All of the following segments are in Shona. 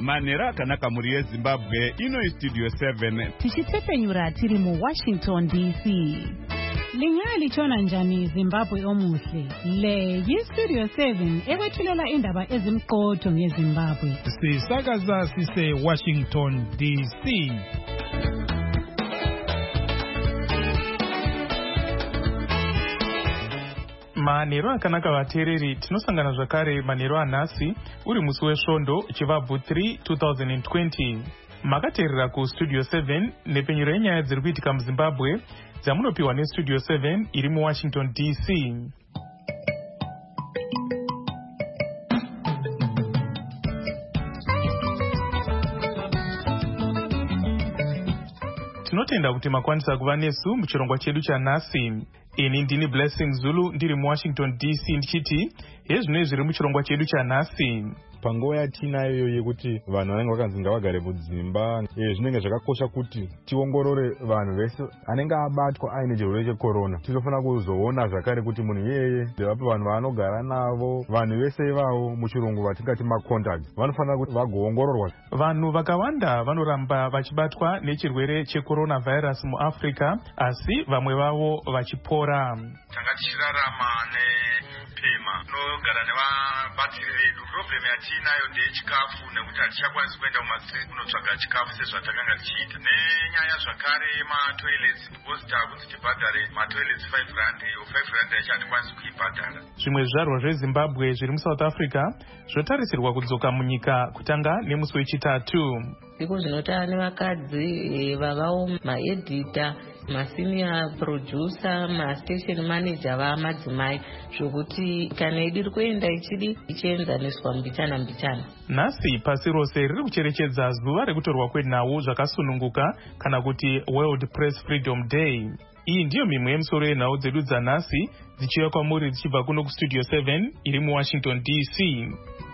manhero akanaka mhuri yezimbabwe. Ino Studio 7 tichitsepenyura tiri muWashington DC. Lingaya lichona njani Zimbabwe omuhle? Le yiStudio 7 ekwethulela indaba ezimqotho ngeZimbabwe. Sisakaza sise Washington DC. Manhero akanaka vateereri, tinosangana zvakare manhero anhasi uri musi wesvondo chivabvu 3 2020. Makateerera kuStudio 7 nepenyuro yenyaya dziri kuitika muZimbabwe dzamunopiwa neStudio 7 iri muWashington DC. Tinotenda kuti makwanisa kuva nesu muchirongwa chedu chanhasi. Ini ndini Blessing Zulu ndiri muWashington DC ndichiti hezvino zviri muchirongwa chedu chanhasi. Panguva yatinayo yekuti vanhu vanenge vakanzi ngavagare mudzimba, zvinenge zvakakosha kuti tiongorore vanhu vese anenge abatwa aine chirwere checorona. Tinofanira kuzoona zvakare kuti munhu iyeye vape vanhu vaanogara navo, vanhu vese ivavo muchirungu vatingati macontacts vanofanira kuti vagoongororwa. Vanhu vakawanda vanoramba vachibatwa nechirwere checoronavirus muAfrica, asi vamwe vavo vachipora. Tanga tichirarama neupema tinogara nevabatsiri vedu. Problem yatinayo ndeyechikafu, nekuti hatichakwanisi kuenda kumasiriti kunotsvaga chikafu sezvatakanga tichiita. Nenyaya zvakare matoilets, because takunzi tibhadhare matoilets 5 rand, iyo 5 rand yacho hatikwanisi kuibhadhara. Zvimwe zvizvarwa zveZimbabwe zviri muSouth Africa zvotarisirwa kudzoka munyika kutanga nemusi wechitatu. Ziko zvinotava nevakadzi vavawo maedita, masenior producer, mastation manager vamadzimai, zvokuti kana idiri kuenda ichidi ichienzaniswa mbichana mbichana. Nhasi pasi rose riri kucherechedza zuva rekutorwa kwenhau zvakasununguka kana kuti World Press Freedom Day. Iyi ndiyo mimwe yemusoro yenhau dzedu dzanhasi dzichiuya kwamuri dzichibva kuno kuStudio 7 iri muWashington DC.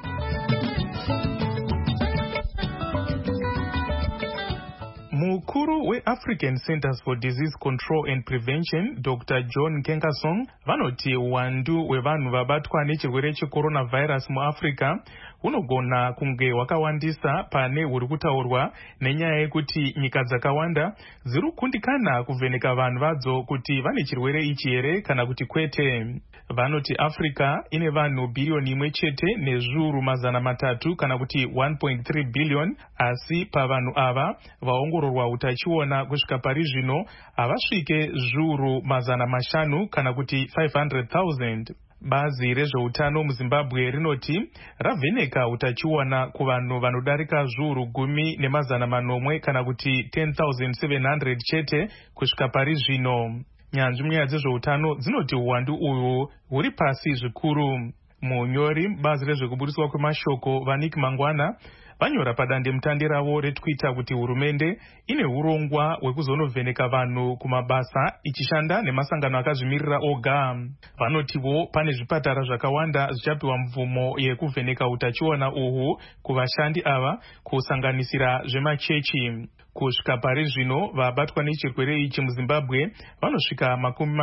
Mukuru weAfrican Centers for Disease Control and Prevention, Dr. John Kengasong, vanoti uwandu hwevanhu vabatwa nechirwere checoronavirus muAfrica hunogona kunge hwakawandisa pane huri kutaurwa nenyaya yekuti nyika dzakawanda dziri kukundikana kuvheneka vanhu vadzo kuti vane chirwere ichi here kana kuti kwete. Vanoti Africa ine vanhu bhirioni 1 nezviuru 300 kana kuti 1.3 billion, asi pavanhu ava vaongororwa utachiona kusvika pari zvino havasvike zviuru 500 kana kuti 500,000. Bazi rezveutano muZimbabwe rinoti ravheneka utachiona kuvanhu vanodarika zviuru 10,100 kana kuti 10,700 chete kusvika pari zvino. Nyanzvi munyaya dzezveutano dzinoti uwandu uyu huri pasi zvikuru. Munyori bazi rezvekuburiswa kwemashoko Vanik Mangwana vanyora padandemutande ravo reTwitter kuti hurumende ine urongwa hwekuzonovheneka vanhu kumabasa ichishanda nemasangano akazvimirira oga. Vanotiwo pane zvipatara zvakawanda zvichapiwa mvumo yekuvheneka utachiona uhu kuvashandi ava, kusanganisira zvemachechi. Kusvika pari zvino vabatwa nechirwere ichi muZimbabwe vanosvika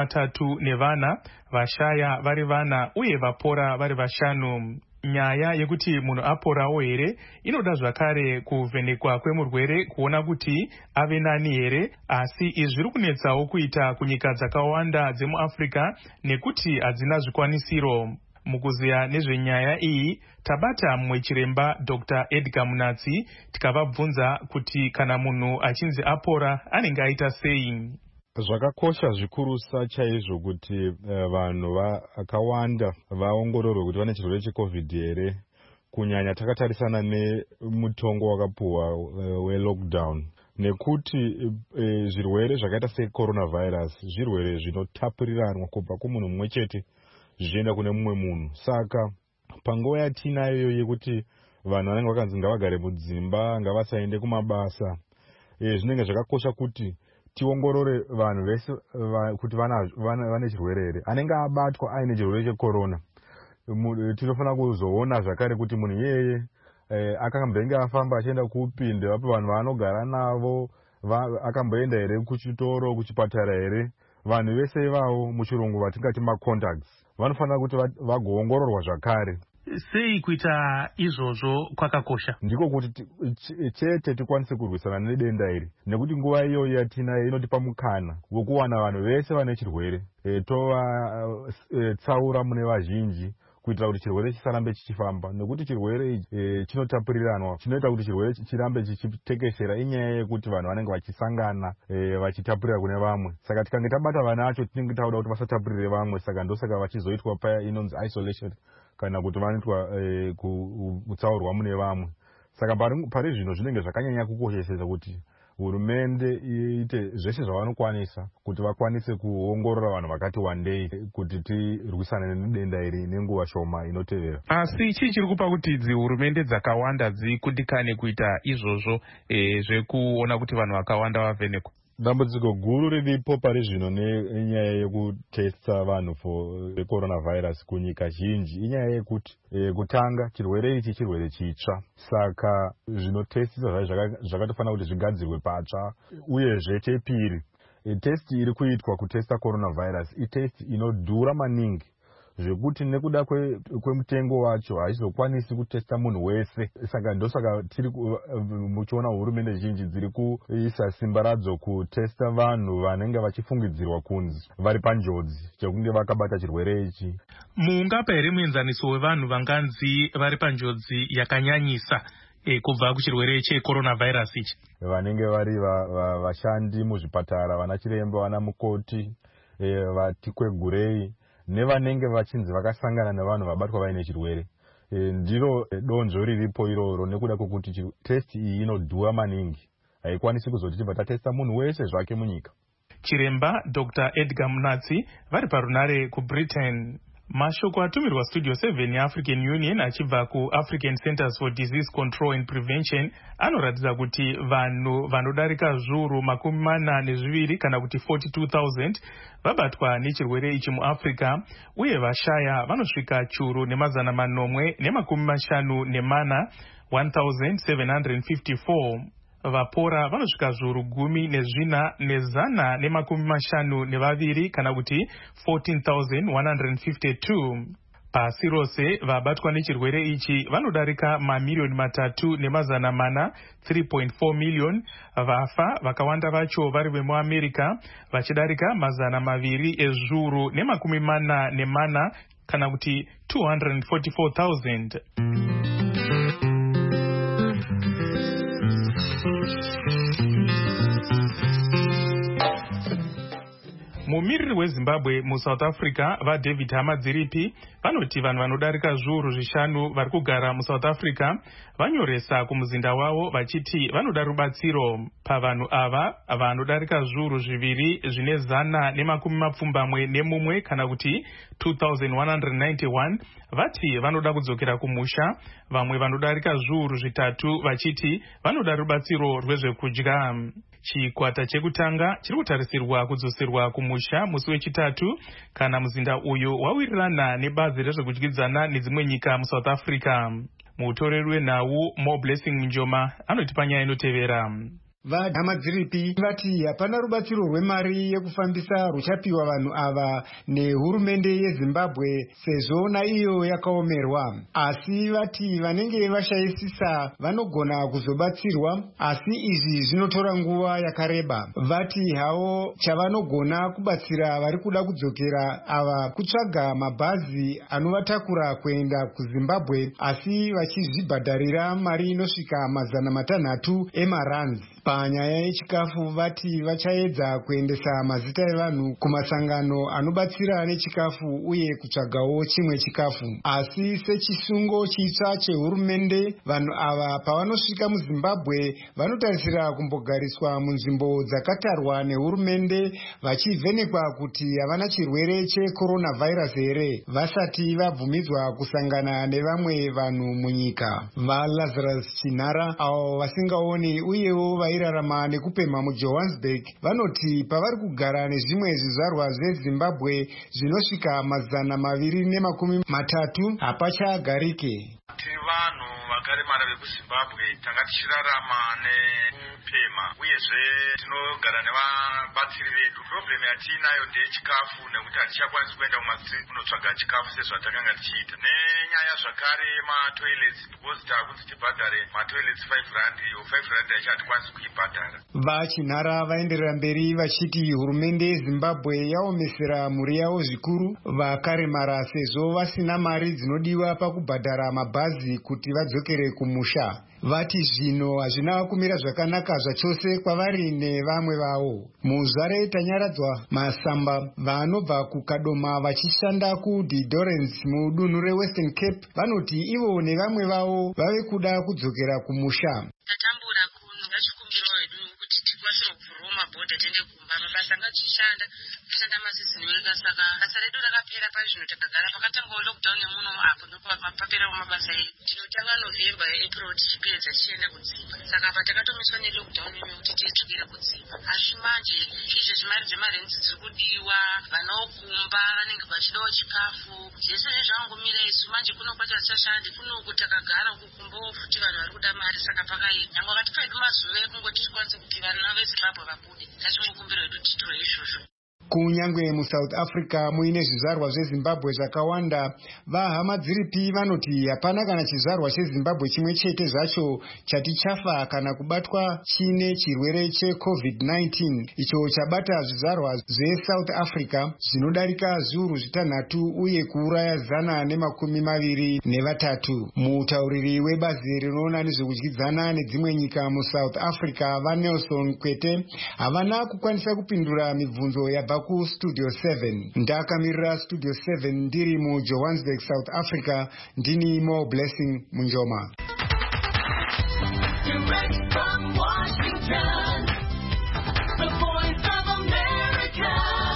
34, vashaya vari 4 uye vapora vari 5. Nyaya yekuti munhu aporawo here inoda zvakare kuvhenekwa kwemurwere kuona kuti ave nani here, asi izvi zviri kunetsawo kuita kunyika dzakawanda dzemuAfrica nekuti hadzina zvikwanisiro. Mukuziya nezvenyaya iyi tabata mumwe chiremba Dr. Edgar Munatsi tikavabvunza kuti kana munhu achinzi apora anenge aita sei. Zvakakosha zvikurusa chaizvo kuti vanhu vakawanda vaongororwe kuti vane chirwere cheCovid here, kunyanya takatarisana nemutongo wakapuwa welockdown, nekuti zvirwere zvakaita secoronavirus zvirwere zvinotapuriranwa kubva kumunhu mumwe chete zvichienda kune mumwe munhu. Saka panguva yatinayo yekuti vanhu vanenge vakanzi ngavagare mudzimba, ngavasaende kumabasa, zvinenge zvakakosha kuti tiongorore vanhu vese kuti vane chirwere here, anenge abatwa aine chirwere checorona. Tinofanira kuzoona zvakare kuti munhu iyeye akambenge afamba achienda kuupinde, vape vanhu vaanogara navo, akamboenda here kuchitoro, kuchipatara here. Vanhu vese ivavo muchirungu vatingati macontacts vanofanira kuti vagoongororwa zvakare. sei kuita izvozvo kwakakosha? Ndiko kuti chete tikwanise kurwisana nedenda iri, nekuti nguva iyoyo yatinayo inotipa mukana wokuwana vanhu vese vane chirwere tovatsaura mune vazhinji kuitira kuti chirwere chisarambe chichifamba, nekuti chirwere ichi chinotapuriranwa. Chinoita kuti chirwere chirambe chichitekeshera inyaya yekuti vanhu vanenge vachisangana vachitapurira kune vamwe. Saka tikange tabata vana vacho tinenge tauda kuti vasatapurire vamwe, saka ndosaka vachizoitwa paya inonzi isolation kana kuti vanoitwa kutsaurwa mune vamwe. Saka pari zvino zvinenge zvakanyanya kukoshesesa kuti hurumende iite zvese zvavanokwanisa kuti vakwanise kuongorora vanhu vakati wandei kuti tirwisane nedenda iri nenguva shoma inotevera. Asi chii chiri kupa kuti hurumende dzakawanda dzikudikane kuita izvozvo zvekuona kuti vanhu vakawanda vavhenekwa? Dambudziko guru riripo pari zvino nenyaya yekutesta vanhu for coronavirus kunyika zhinji inyaya yekuti kutanga chirwere ichi chirwere chitsva, saka zvinotestisa zvakatofanira kuti zvigadzirwe patsva. Uyezve chepiri, testi iri kuitwa kutesta coronavirus itesti inodhura maningi zvekuti nekuda kwemutengo wacho haizokwanisi kutesta munhu wese. Saka ndosaka tiri muchiona hurumende zhinji dziri kuisa simba radzo kutesta vanhu vanenge vachifungidzirwa kunzi vari panjodzi chekunge vakabata chirwere ichi. Mungapa here muenzaniso wevanhu vanganzi vari panjodzi yakanyanyisa kubva kuchirwere checoronavirus ichi? Vanenge vari vashandi muzvipatara, vana chiremba, vana mukoti, vatikwegurei, nevanenge vachinzi vakasangana nevanhu vabatwa vaine chirwere. Ndiro donzvo riripo iroro, nekuda kwokuti testi iyi inodhura maningi, haikwanisi kuzoti tibva tatesta munhu wese zvake munyika. Chiremba Dr. Edgar Munatsi vari parunare kuBritain. Mashoko atumirwa Studio 7 yeAfrican Union achibva kuAfrican Centers for Disease Control and Prevention anoratidza kuti vanhu vanodarika zviuru 42 kana kuti 42,000 vabatwa nechirwere ichi muAfrica, uye vashaya vanosvika chiuru nemazana manomwe nemakumi mashanu nemana 1,754. Vapora vanosvika zviuru 10 nezana nemakumi mashanu nevaviri kana kuti 14,152. Pasi rose vabatwa nechirwere ichi vanodarika mamiliyoni 3 nemazana mana 3.4 million. Vafa vakawanda vacho vari vemuAmerica vachidarika mazana 2 ezviuru nemakumi mana nemana kana kuti 244,000. Mumiriri weZimbabwe muSouth Africa vaDavid Hamadziripi vanoti vanhu vanodarika zviuru 5 vari kugara muSouth Africa vanyoresa kumuzinda wavo vachiti vanoda rubatsiro. Pavanhu ava vanodarika zviuru 2 zvine zana nemakumi mapfumbamwe nemumwe kana kuti 2,191 vati vanoda kudzokera kumusha. Vamwe vanodarika zviuru 3 vachiti vanoda rubatsiro rwezvekudya. Chikwata chekutanga chiri kutarisirwa kudzoserwa kumusha musi wechitatu kana muzinda uyu wawirirana nebazi rezvekudyidzana nedzimwe nyika muSouth Africa. Mutoreri wenhau Mo Blessing Njoma anoti panyaya inotevera. VaHamadziripi vati hapana rubatsiro rwemari yekufambisa ruchapiwa vanhu ava nehurumende yeZimbabwe sezvo naiyo yakaomerwa, asi vati vanenge vashayisisa vanogona kuzobatsirwa, asi izvi zvinotora nguva yakareba. Vati havo chavanogona kubatsira vari kuda kudzokera ava kutsvaga mabhazi anovatakura kuenda kuZimbabwe, asi vachizvibhadharira mari inosvika mazana 600 emarands. Panyaya yechikafu vati vachaedza kuendesa mazita evanhu kumasangano anobatsira nechikafu uye kutsvagawo chimwe chikafu, asi sechisungo chitsva chehurumende vanhu ava pavanosvika muZimbabwe vanotarisira kumbogariswa munzvimbo dzakatarwa nehurumende vachivhenekwa kuti havana chirwere checoronavirus here vasati vabvumidzwa kusangana nevamwe vanhu munyika. VaLazarus Chinhara avo vasingaoni uyewo vairarama nekupemha muJohannesburg vanoti pavari kugara nezvimwe zvizvarwa zveZimbabwe zvinosvika mazana 230 hapachagarike. Tiri vanhu vakaremara vekuZimbabwe tanga tichirarama nepema uyezve tinogara nevabatsiri vedu. Problem yatinayo ndeyechikafu nekuti hatichakwanisi kuenda kumastreet kunotsvaga chikafu sezvatakanga tichiita. Nenyaya zvakare matoilets because takunzi tibhadhare matoilets 5 rand, iyo 5 rand yacho hatikwanisi kuibhadhara. Vachinhara vaenderera mberi vachiti hurumende yeZimbabwe yaomesera mhuri yavo zvikuru vakaremara sezvo vasina mari dzinodiwa pakubhadhara mabhazi kuti vadzokere kumusha. Vati zvino hazvina kumira zvakanaka zvachose kwavari nevamwe vavo. Muzare tanyaradzwa masamba vanobva kukadoma vachishanda kuDidorens mudunhu reWestern Cape vanoti ivo nevamwe vavo vave kuda kudzokera kumusha. Tatambura kuno ngachikumbiro wedu kuti tikwanise kuvhurawo mabhodha tende kumba mabasa ngachishanda kushanda masizini wega saka basa redu rakapera pazvino takagara pakatangawo lockdown nemuno apo ndopapaperawo mabasa edu. Tinotanga November April tichipedza tichienda kudzimba saka patakatomiswa nelockdown ino kuti tidzokere kudzimba. Asi manje izvo zvimari dzemarenti dziri kudiwa vanokumba vanenge vachidawo chikafu zvese nezvangomira isu manje kuno kwacho hatichashandi kunoku takagara kukumbawo futi vanhu vari kuda mari saka pakaipa nyangwe vakatipa edu mazuva ekungoti tikwanise kuti vana veZimbabwe vabude ngatimukumbira edu titiro izvozvo. Kunyangwe muSouth Africa muine zvizvarwa zveZimbabwe zvakawanda, vahama dziripi vanoti hapana kana chizvarwa cheZimbabwe chimwe chete zvacho chati chafa kana kubatwa chine chirwere cheCovid-19 icho chabata zvizvarwa zveSouth Africa zvinodarika zviuru zvitanhatu uye kuuraya 123. Mutauriri webazi rinoona nezvekudyidzana nedzimwe nyika muSouth Africa vaNelson Kwete havana kukwanisa kupindura mibvunzo yabva kuStudio 7. Ndakamirira Studio 7 ndiri muJohannesburg, South Africa. Ndini Mo Blessing Munjoma. Direct from Washington, the voice of America,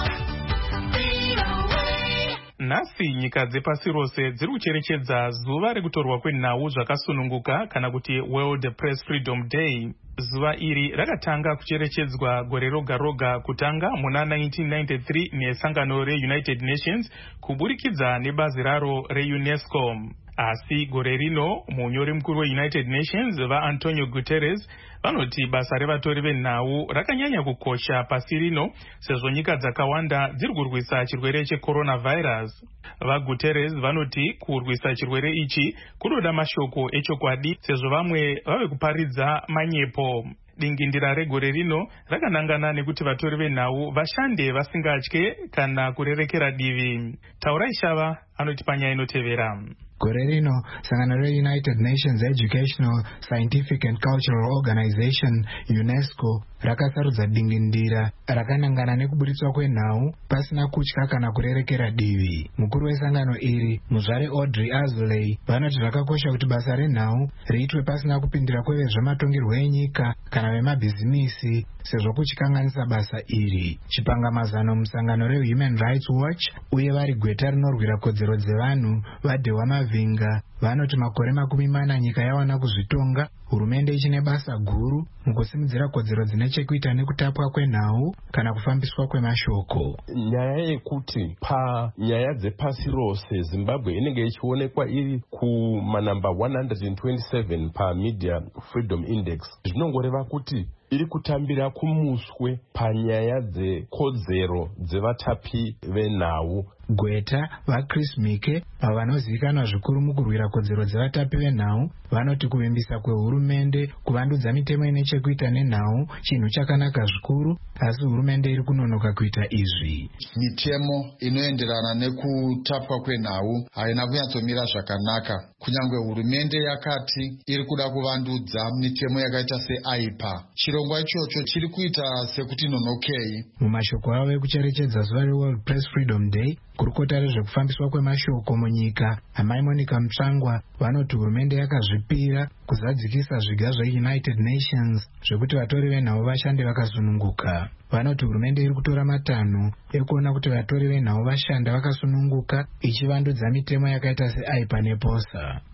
VOA. Nhasi nyika dzepasi rose dziri kucherechedza zuva rekutorwa kwenhau zvakasununguka kana kuti World Press Freedom Day. Zuva iri rakatanga kucherechedzwa gore roga roga kutanga muna 1993 nesangano reUnited Nations kuburikidza nebazi raro reUNESCO. Asi gore rino munyori mukuru weUnited Nations vaAntonio Guterres vanoti basa revatori venhau rakanyanya kukosha pasi rino sezvo nyika dzakawanda dziri kurwisa chirwere cheCoronavirus. VaGuterres vanoti kurwisa chirwere ichi kunoda mashoko echokwadi sezvo vamwe vave kuparidza manyepo. Dingindira regore rino rakanangana nekuti vatori venhau vashande vasingatye kana kurerekera divi. Taurai Shava anoti panyaya inotevera. Gore rino sangano reUnited Nations Educational, Scientific and Cultural Organization UNESCO rakasarudza dingindira rakanangana nekuburitswa kwenhau pasina kutya kana kurerekera divi. Mukuru wesangano iri muzvare Audrey Azoulay vanoti zvakakosha kuti basa renhau riitwe pasina kupindira kwevezvematongerwo enyika kana vemabhizimisi sezvo kuchikanganisa basa iri. Chipangamazano musangano reHuman Rights Watch uye vari gweta rinorwira kodzero dzevanhu vaDewa Mavinga vanoti makore 40 nyika yawana kuzvitonga, hurumende ichine basa guru mukusimudzira kodzero dzine chekuita nekutapwa kwenhau kana kufambiswa kwemashoko. Nyaya yekuti panyaya dzepasi rose Zimbabwe inenge ichionekwa iri kumanamba 127 paMedia Freedom Index zvinongoreva kuti iri kutambira kumuswe panyaya dzekodzero dzevatapi venhau. Gweta vaChris Mike vanozivikanwa zvikuru mukurwira kodzero dzevatapi venhau vanoti kuvimbisa kwehurumende kuvandudza mitemo ine chekuita nenhau chinhu chakanaka zvikuru, asi hurumende iri kunonoka kuita izvi. Mitemo inoenderana nekutapwa kwenhau haina kunyatsomira zvakanaka. Kunyange hurumende yakati iri kuda kuvandudza mitemo yakaita seAIPA, chirongwa ichocho chiri kuita sekuti nonokei. Mumashoko avo ekucherechedza zuva reWorld Press Freedom Day, kurukota rezvekufambiswa kwemashoko munyika amai Monica Mutsvangwa vanoti hurumende yakazvipira kuzadzikisa zviga zveUnited Nations zvekuti vatori venhau vashande vakasununguka. Vanoti hurumende iri kutora matanho ekuona kuti vatori venhau vashanda vakasununguka ichivandudza mitemo yakaita seAIPA nePOSA.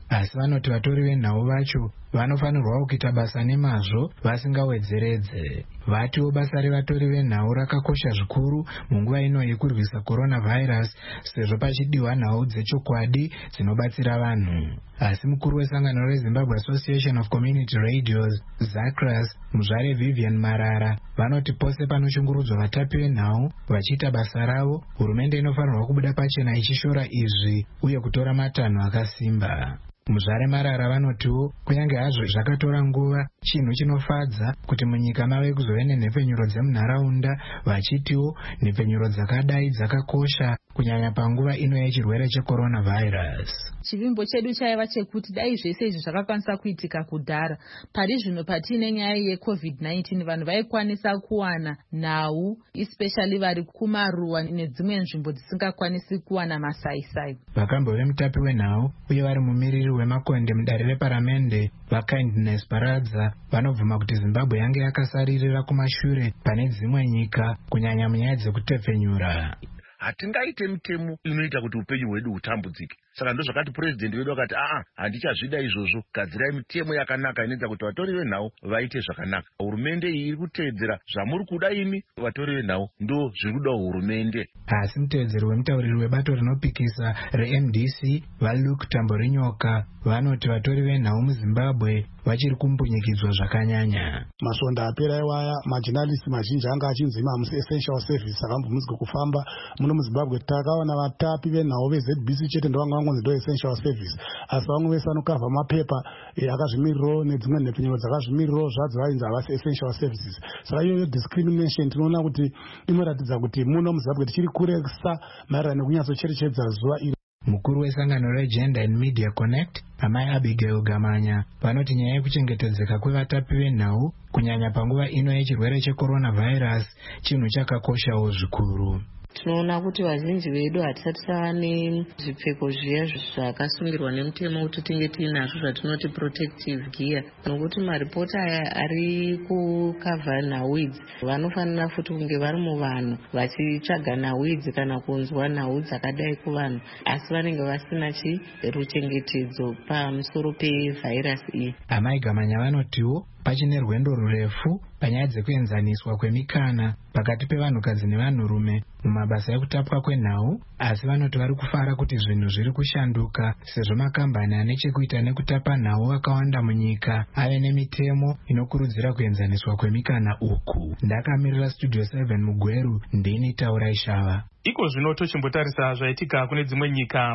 asi vanoti vatori venhau vacho vanofanirwawo kuita basa nemazvo vasingawedzeredze. Vatiwo basa revatori venhau rakakosha zvikuru munguva ino yekurwisa coronavirus sezvo pachidiwa nhau dzechokwadi dzinobatsira vanhu. Asi mukuru wesangano reZimbabwe Association of Community Radios, ZACRAS, muzvare Vivian Marara, vanoti pose panoshungurudzwa vatapi venhau vachiita basa ravo, hurumende inofanirwa kubuda pachena ichishora izvi uye kutora matanho akasimba. Muzvare Marara vanotiwo kunyange hazvo zvakatora nguva, chinhu chinofadza kuti munyika mave kuzove nenhepfenyuro dzemunharaunda, vachitiwo nhepfenyuro dzakadai dzakakosha kunyanya panguva ino yechirwere checoronavirus. Chivimbo chedu chaiva chekuti dai zvese izvi zvakakwanisa kuitika kudhara, pari zvino patine nyaya yeCovid-19 vanhu vaikwanisa kuwana nhau, especially vari kumaruwa nedzimwe nzvimbo dzisingakwanisi kuwana masaisai. Vakambove mutapi wenhau uye vari mumiriri wemakonde mudare reparamende vaKindness Paradza vanobvuma kuti Zimbabwe yange yakasaririra kumashure pane dzimwe nyika kunyanya munyaya dzekutepfenyura. Hatingaite mitemo inoita kuti upenyu hwedu hutambudzike. Saka ndo zvakati president wedu akati handichazvida izvozvo, gadzirai mitemo yakanaka inoita kuti vatori venhau vaite zvakanaka. Hurumende iyi iri kuteedzera zvamuri kuda imi vatori venhau, ndo zviri kuda hurumende. Asi mutevedzeri wemutauriri webato rinopikisa reMDC vaLuke Tamborinyoka vanoti vatori venhau muZimbabwe vachiri kumbunyikidzwa zvakanyanya. Masonda apera iwaya majournalist mazhinji anga achinzi mamusi essential service akambomudzwa kufamba muno muZimbabwe. Takaona vatapi venhau veZBC chete ndovanga vangonzi ndo essential service, asi vamwe vese vanokavha mapepa akazvimiriro nedzimwe nhepfenyuro dzakazvimiriro zvadzo vainzi havasi essential services. Saka iyoyo discrimination tinoona kuti inoratidza kuti muno muZimbabwe tichiri kuresa maererano nekunyatsocherechedza zuva iri. Mukuru wesangano reGender and Media Connect, Amai Abigail Gamanya, vanoti nyaya yekuchengetedzeka kwevatapi venhau kunyanya panguva ino yechirwere checoronavirus chinhu chakakoshawo zvikuru. Tinoona kuti vazhinji vedu hatisati tava nezvipfeko zviya zvakasungirwa nemutemo kuti tinge tiinazvo zvatinoti protective gear, nokuti maripoti aya ari kukavha nhau idzi vanofanira futi kunge vari muvanhu vachitsvaga nhau idzi kana kunzwa nhau dzakadai kuvanhu, asi vanenge vasina ruchengetedzo pamusoro pevhairasi iyi. Amai Gamanya vanotiwo pachine rwendo rurefu panyaya dzekuenzaniswa kwemikana pakati pevanhukadzi nevanhurume mumabasa ekutapwa kwenhau, asi vanoti vari kufara kuti zvinhu zviri kushanduka sezvo makambani ane chekuita nekutapa nhau akawanda munyika ave nemitemo inokurudzira kuenzaniswa kwemikana uku. Ndakamirira Studio 7 muGweru, ndini Taurai Shava. Iko zvino tochimbotarisa zvaitika kune dzimwe nyika.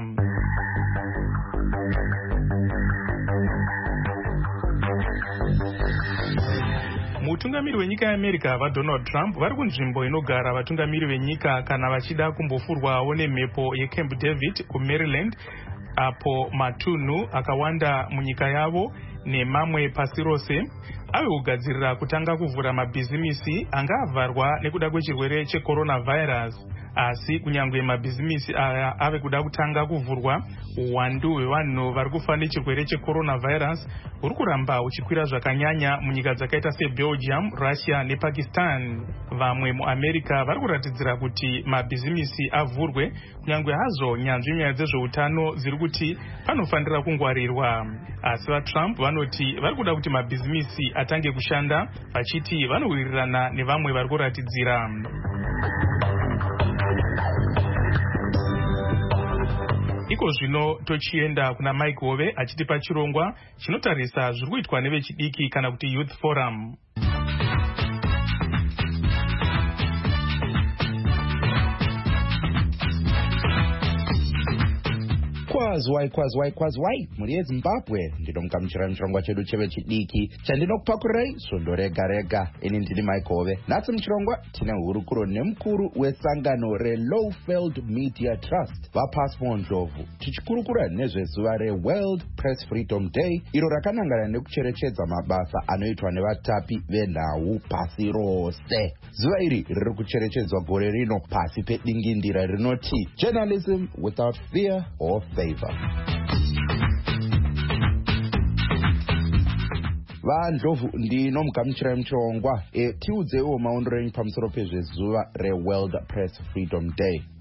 Mutungamiri wenyika yeAmerica vaDonald Trump vari kunzvimbo inogara vatungamiri venyika kana vachida kumbofurwawo nemhepo yeCamp David kuMaryland, apo matunhu akawanda munyika yavo nemamwe pasi rose ave kugadzirira kutanga kuvhura mabhizimisi anga avharwa nekuda kwechirwere checoronavirus. Asi kunyangwe mabhizimisi aya ave kuda kutanga kuvhurwa, uwandu hwevanhu vari kufa nechirwere checoronavirus huri kuramba huchikwira zvakanyanya munyika dzakaita seBelgium, Russia nePakistan. Vamwe muAmerica vari kuratidzira kuti mabhizimisi avhurwe kunyangwe hazvo nyanzvi nyaya dzezveutano dziri kuti panofanira kungwarirwa. Asi vaTrump vanoti vari kuda kuti mabhizimisi atange kushanda, vachiti vanowirirana nevamwe vari kuratidzira. Iko zvino tochienda kuna Mike Hove achitipa chirongwa chinotarisa zviri kuitwa nevechidiki kana kuti Youth Forum. Kwazwai muri yeZimbabwe ndinomukamuchira muchirongwa chedu chevechidiki chandinokupakurirai svondo rega. Ini ndini Mike Hove. Nhasi muchirongwa tine hurukuro nemukuru wesangano reLowfield Media Trust vaPasmo Ndlovu, tichikurukura nezvezuva reWorld Press Freedom Day iro rakanangana nekucherechedza mabasa anoitwa nevatapi venhau pasi rose. Zuva iri riri kucherechedzwa gore rino pasi pedingindira rinoti Journalism Without Fear or Favor. VaNdlovu ndinomugamuchirai muchirongwa. Tiudzeiwo maondero enyu pamusoro pezvezuva reWorld Press Freedom Day.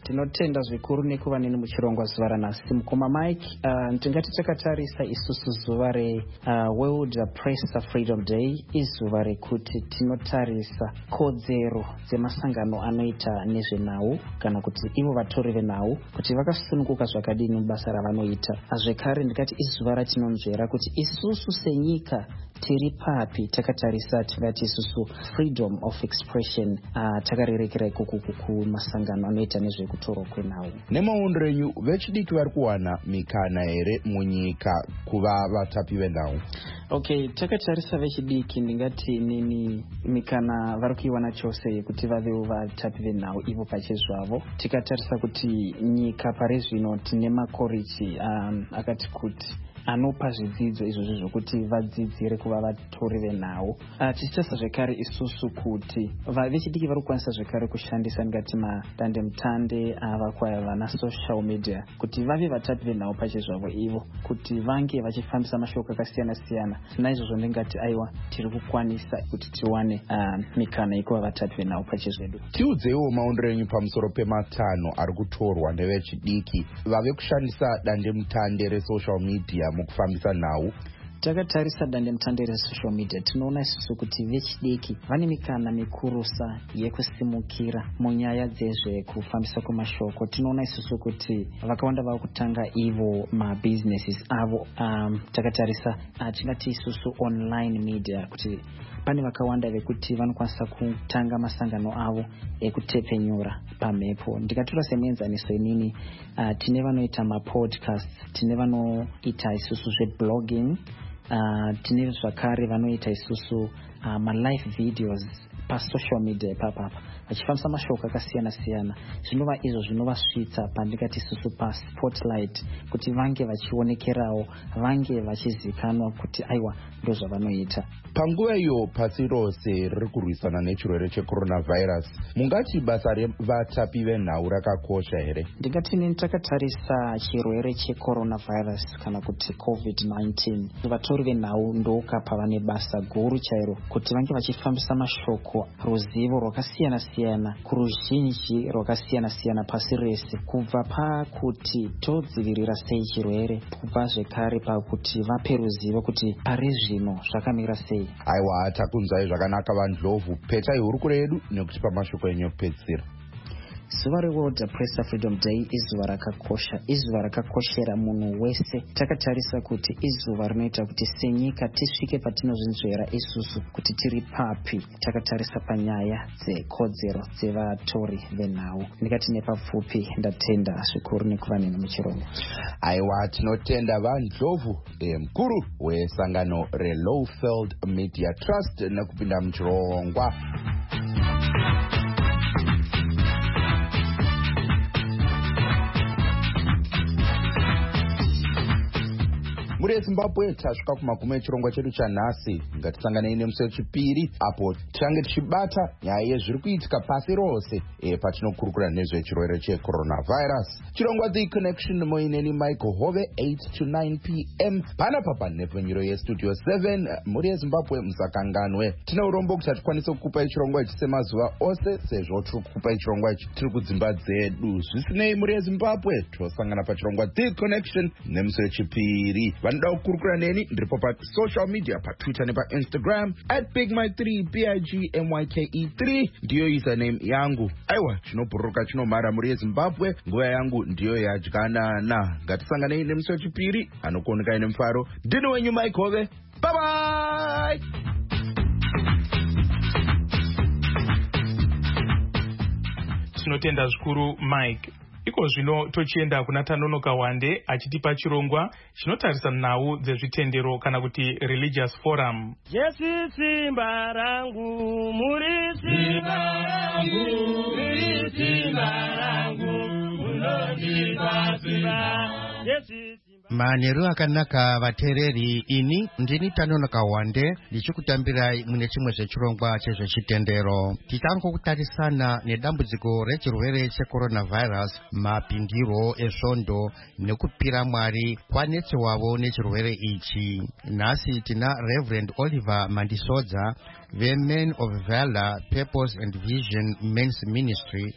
tinotenda zvikuru nekuva neni muchirongwa zuva ranhasi. Mukoma Mike, tingati takatarisa isusu zuva World Press Freedom Day izuva rekuti tinotarisa kodzero dzemasangano anoita nezvenhau kana kuti ivo vatori venhau kuti vakasununguka zvakadini mubasa ravanoita. Zvekare ndikati izuva ratinonzvera kuti isusu senyika tiri papi takatarisa tingati isusu freedom of expression takarerekera ikoko kumasangano anoita nezvekutorwa kwenhau. Nemaondo enyu vechidiki vari kuwana mikana here munyika kuva vatapi venhau? Okay, takatarisa vechidiki ndingati nini mikana vari kuiwana chose yekuti vavewo vatapi venhau ivo pachezvavo. Tikatarisa kuti nyika pari zvino tine makorichi akati kuti anopa zvidzidzo izvozvo zvokuti vadzidzire kuva vatori venhau. Tichitarisa zvekare isusu kuti vechidiki vari kukwanisa zvekare kushandisa ngati madandemutande ava vana social media kuti vave vatapi venhau pachezvavo ivo kuti vange vachifambisa mashoko akasiyana siyana. Naizvozvo ndingati aiwa tiri kukwanisa kuti tiwane mikana yekuva vatapi venhau pachezvedu. Tiudzeiwo maondero enyu pamusoro pematanho ari kutorwa nevechidiki vave kushandisa dandemutande resocial media mukufambisa nhau. Takatarisa dandemutande resocial media tinoona isusu kuti vechidiki vane mikana mikurusa yekusimukira munyaya dzezvekufambisa kwemashoko. Tinoona isusu kuti vakawanda vava kutanga ivo mabusinesses avo. Takatarisa tingati isusu online media kuti pane vakawanda vekuti vanokwanisa kutanga masangano avo ekutepenyura pamhepo. Ndikatora semuenzaniso inini tine vanoita mapodcast, tine vanoita isusu zveblogging, tine zvakare vanoita isusu malive videos pasocial media ipapapa vachifambisa mashoko akasiyana siyana. Zvinova izvo zvinovasvitsa pandingati isusu paspotlight kuti vange vachionekerawo, vange vachizikanwa kuti aiwa ndo zvavanoita. Panguva iyo pasi rose riri kurwisana nechirwere checoronavirus, mungati basa revatapi venhau rakakosha here? Ndingati nini takatarisa chirwere checoronavirus kana kuti COVID-19, vatori venhau ndokapa vane basa guru chairo kuti vange vachifambisa mashoko, ruzivo rwakasiyana siyana kuruzhinji rwakasiyana siyana pasi rese, kubva pakuti todzivirira sei chirwere, kubva zvekare pakuti vape ruzivo kuti pari zvino zvakamira sei. Aiwa, takunzwai zvakanaka vandlovu. Petai hurukuro yedu nekuti pamashoko enyu ekupedzisira. Zuva reWorld Press Freedom Day izuva rakakosha, izuva rakakoshera munhu wese. Takatarisa kuti izuva rinoita kuti senyika tisvike patinozvinzvera isusu kuti tiri papi. Takatarisa panyaya dzekodzero dzevatori venhau. Ndikati nepapfupi ndatenda zvikuru nekuva neni muchirongo. Aiwa, tinotenda vandlovu mukuru wesangano reLowveld Media Trust nekupinda muchirongwa. Muri yeZimbabwe tasvika kumagumo echirongwa chedu chanhasi. Ngatisanganei nemusi wechipiri apo tichange tichibata nyaya yezviri kuitika pasi rose patinokurukura nezvechirwere checoronavirus. Chirongwa The Connection moineni Michael Hove 8 to 9 p.m. panapa panhepfenyuro yestudio 7. Muri yeZimbabwe musakanganwe, tina urombo kuti hatikwanise kukupai chirongwa ichi semazuva ose sezvo tiri kukupai chirongwa ichi tiri kudzimba dzedu. Zvisinei, muri yeZimbabwe tosangana pachirongwa The Connection nemusi wechipiri. Vanoda kukurukura neni ndiripo pasocial media, paTwitter nepaInstagram @BigMike3 BIGMYKE3 ndiyo username yangu. Aiwa, chinobhururuka chinomhara muri yeZimbabwe. Nguva yangu ndiyo yadyanana. Ngatisanganei nemusi wechipiri. Anokuonekai nemufaro. Ndini wenyu Mike Hove. Bye bye. Tinotenda zvikuru Mike. Iko zvino tochienda kuna Tanonoka Wande achitipa chirongwa chinotarisa nhau dzezvitendero kana kuti religious forum. Jesu simba rangu, muri simba rangu, muri simba rangu, munondipa simba. Manheru akanaka vateereri, ini ndini Tanonoka Wande ndichikutambirai mune chimwe zvechirongwa chezvechitendero. Tichangokutarisana nedambudziko rechirwere checoronavirus, mapindiro ezvondo nekupira Mwari kwanetsewavo nechirwere ichi. Nhasi tina Reverend Oliver Mandisodza veMen of Valor Purpose and Vision Men's Ministry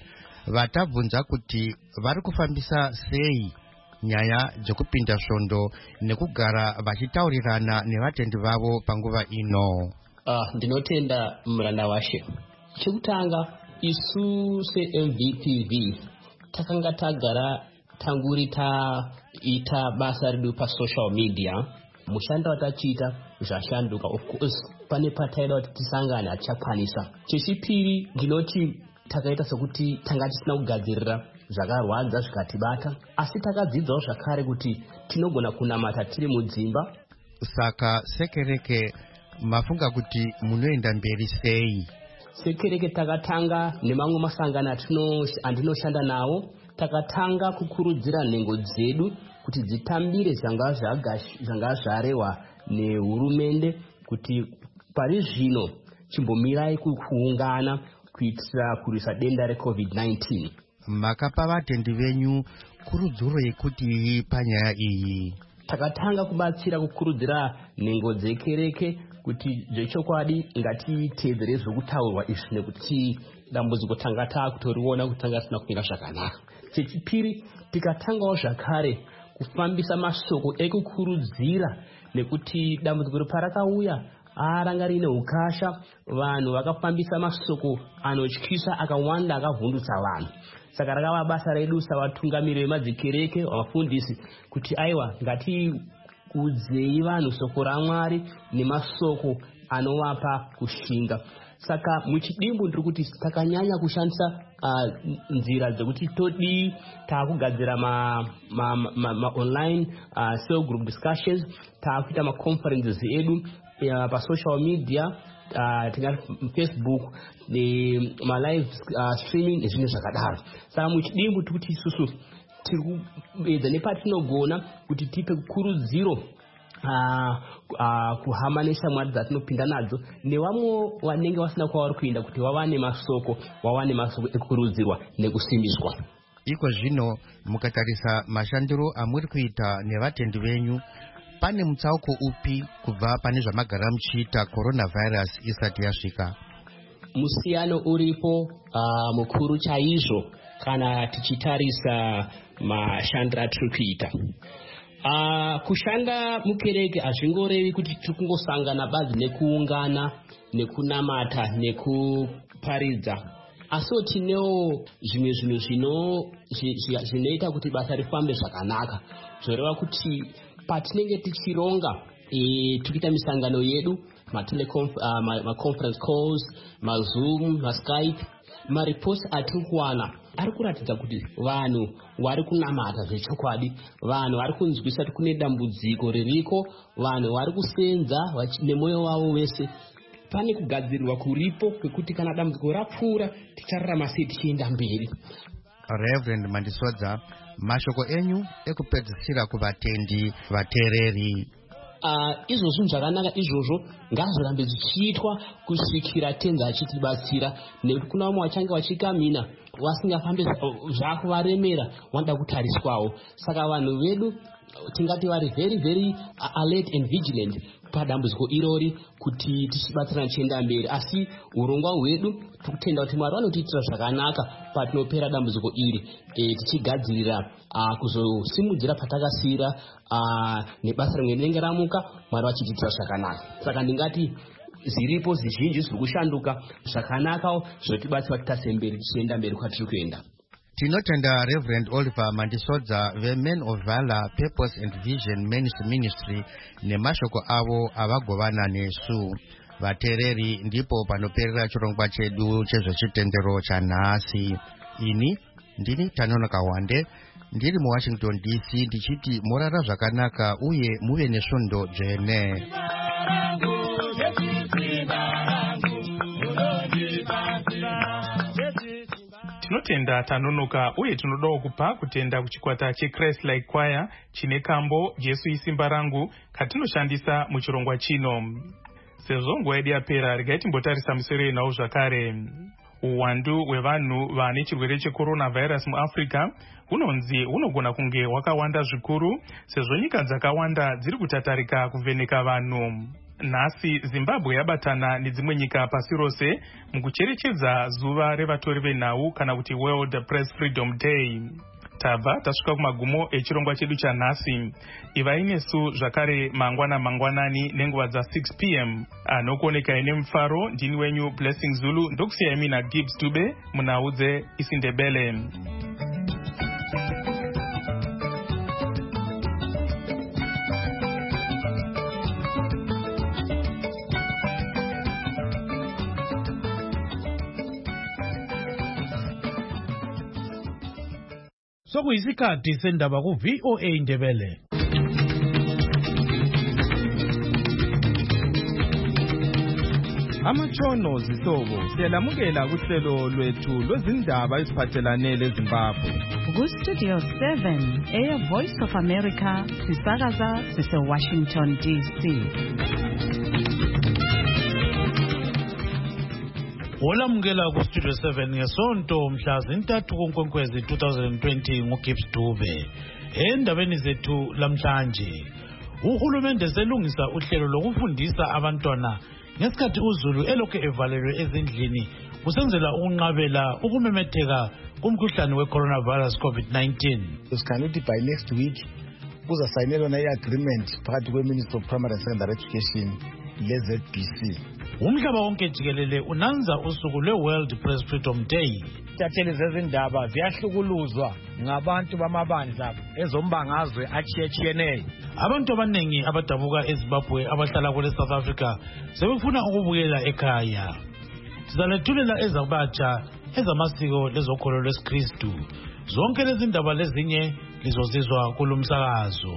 vatabvunza kuti vari kufambisa sei nyaya dzekupinda svondo nekugara vachitaurirana nevatendi vavo panguva ino. Ndinotenda muranda washe. Chekutanga isu seMVPV takanga tagara tanguri taita basa redu pasocial media. Mushanda watachiita zvashanduka. Of course pane pataida kuti tisangane hatichakwanisa. Chechipiri ndinoti takaita sekuti tanga tisina kugadzirira zvakarwadza zvikatibata, asi takadzidzawo zvakare kuti tinogona kunamata tiri mudzimba. Saka sekereke mafunga kuti munoenda mberi sei? Sekereke takatanga nemamwe masangano andinoshanda nawo, takatanga kukurudzira nhengo dzedu kuti dzitambire zvanga zvarehwa nehurumende kuti pari zvino chimbomirai kuungana kuitira kurwisa denda reCovid-19. Makapa vatendi venyu kurudziro yekuti panyaya iyi? Takatanga kubatsira kukurudzira nhengo dzekereke kuti zvechokwadi ngatiteedzere zvokutaurwa izvi nekuti dambudziko tanga takutoriona kuti tanga tisina kumira zvakanaka. Chechipiri tikatangawo zvakare kufambisa mashoko ekukurudzira nekuti dambudziko parakauya ranga rine ukasha, vanhu vakafambisa mashoko anotyisa akawanda akavhundutsa vanhu. Saka rakava basa redu savatungamiri vemadzikereke vafundisi kuti aiwa ngatiudzei vanhu soko raMwari nemasoko anovapa kushinga. Saka muchidimbu ndiri kuti takanyanya kushandisa nzira dzekuti todi taakugadzira online cell group discussions, taakuita maconferences edu pasocial media, Facebook, live streaming nezvinhu zvakadaro. Saka muchidimbu tiri kuti isusu tiri kuedza nepatinogona kuti tipe kukurudziro kuhama neshamwari dzatinopinda nadzo nevamwe vanenge vasina kwavari kuenda kuti vawane masoko ekukurudzirwa nekusimbiswa. Iko zvino mukatarisa mashandiro amuri kuita nevatendi venyu, pane mutsauko upi kubva pane zvamagara muchiita coronavirus isati yasvika? Musiyano uripo mukuru chaizvo kana tichitarisa mashandiro atiri kuita. Kushanda mukereke hazvingorevi kuti tiri kungosangana badzi nekuungana nekunamata nekuparidza, asiwo tinewo zvimwe zvinhu zvinoita kuti basa rifambe zvakanaka. Zvoreva kuti patinenge tichironga tichiita misangano yedu, maconference calls, mazoom, maskype, maripoti atiri kuwana ari kuratidza kuti vanhu vari kunamata zvechokwadi, vanhu vari kunzwisa kuti kune dambudziko ririko, vanhu vari kusenza nemwoyo wavo wese. Pane kugadzirirwa kuripo kwekuti kana dambudziko rapfuura tichararama sei tichienda mberi. Reverend Mandisodza, mashoko enyu ekupedzisira kuvatendi vateereri. Izvozvo zvakanaka, izvozvo ngazvirambe zvichiitwa kusvikira tenzi achitibatsira, nekuti kuna vamwe vachange vachikamina vasingafambi zvakuvaremera vanoda kutariswawo. Saka vanhu vedu tingati vari very very alert and vigilant padambudziko irori kuti tichibatsirana tichienda mberi. Asi urongwa hwedu tikutenda kuti Mwari vanotiitira zvakanaka patinopera dambudziko iri, tichigadzirira kuzosimudzira patakasira nebasa rimwe rinenge ramuka, Mwari vachitiitira zvakanaka. Saka ndingati ziripo zizhinji zviri kushanduka zvakanakawo zvotibatsira kuti tase mberi tichienda mberi kwatiri kuenda. Tinotenda Reverend Oliver Mandisodza veMen of Valor Purpose and Vision Men's Ministry nemashoko avo avagovana nesu vateereri. Ndipo panoperera chirongwa chedu chezvechitendero chanhasi. Ini ndini Tanono Kawande ndiri muWashington DC ndichiti morara zvakanaka uye muve nesvondo dzvene. Tinotenda Tanonoka uye tinodawo kupa kutenda kuchikwata cheChrist Like Choir chine kambo Jesu isimba rangu katinoshandisa muchirongwa chino. Sezvo nguva yedu yapera, regai timbotarisa musoro yenhau zvakare. Uwandu hwevanhu vane chirwere checoronavirus muAfrica hunonzi hunogona kunge hwakawanda zvikuru, sezvo nyika dzakawanda dziri kutatarika kuvheneka vanhu. Nhasi Zimbabwe yabatana nedzimwe nyika pasi rose mukucherechedza zuva revatori venhau kana kuti World Press Freedom Day. Tabva tasvika kumagumo echirongwa chedu chanhasi. Ivai nesu zvakare mangwanani nenguva dza6 p.m. Anokuonekai nemufaro ndini wenyu Blessing Zulu, ndokusiyai mina Gibbs Dube munhau dzeIsindebele. Sokuyisikhathi sendaba ku VOA Indebele. Amatshono zihlobo siyalamukela kuhlelo lwethu lwezindaba eziphathelane leZimbabwe. Ku-Studio 7 Air Voice of America sisakaza sise-Washington DC. Olamukela ku-Studio 7 ngesonto mhla zintathu kuNkwenkwezi 2020 nguGibbs Dube. Endabeni zethu lamhlanje, uhulumende selungisa uhlelo lokufundisa abantwana ngesikhathi uZulu elokhu evalelwe ezindlini kusenzela ukunqabela ukumemetheka kumkhuhlane we-coronavirus COVID-19. Usikhanuthi by next week kuzasayinelwa i-agreement phakathi kwe-Ministry of Primary and Secondary Education le-ZBC. Umhlaba wonke jikelele unanza usuku lwe-World Press Freedom Day. Intatheli zezindaba ziyahlukuluzwa ngabantu bamabandla ezombangazwe achiyeciyeneyo. Abantu abaningi abadabuka eZimbabwe abahlala kule South Africa sebefuna ukubuyela ekhaya. Sizalethulela ezabatsha ezamasiko lezokholo lwesikristu. Zonke lezi ndaba lezinye lizozizwa kulumsakazo.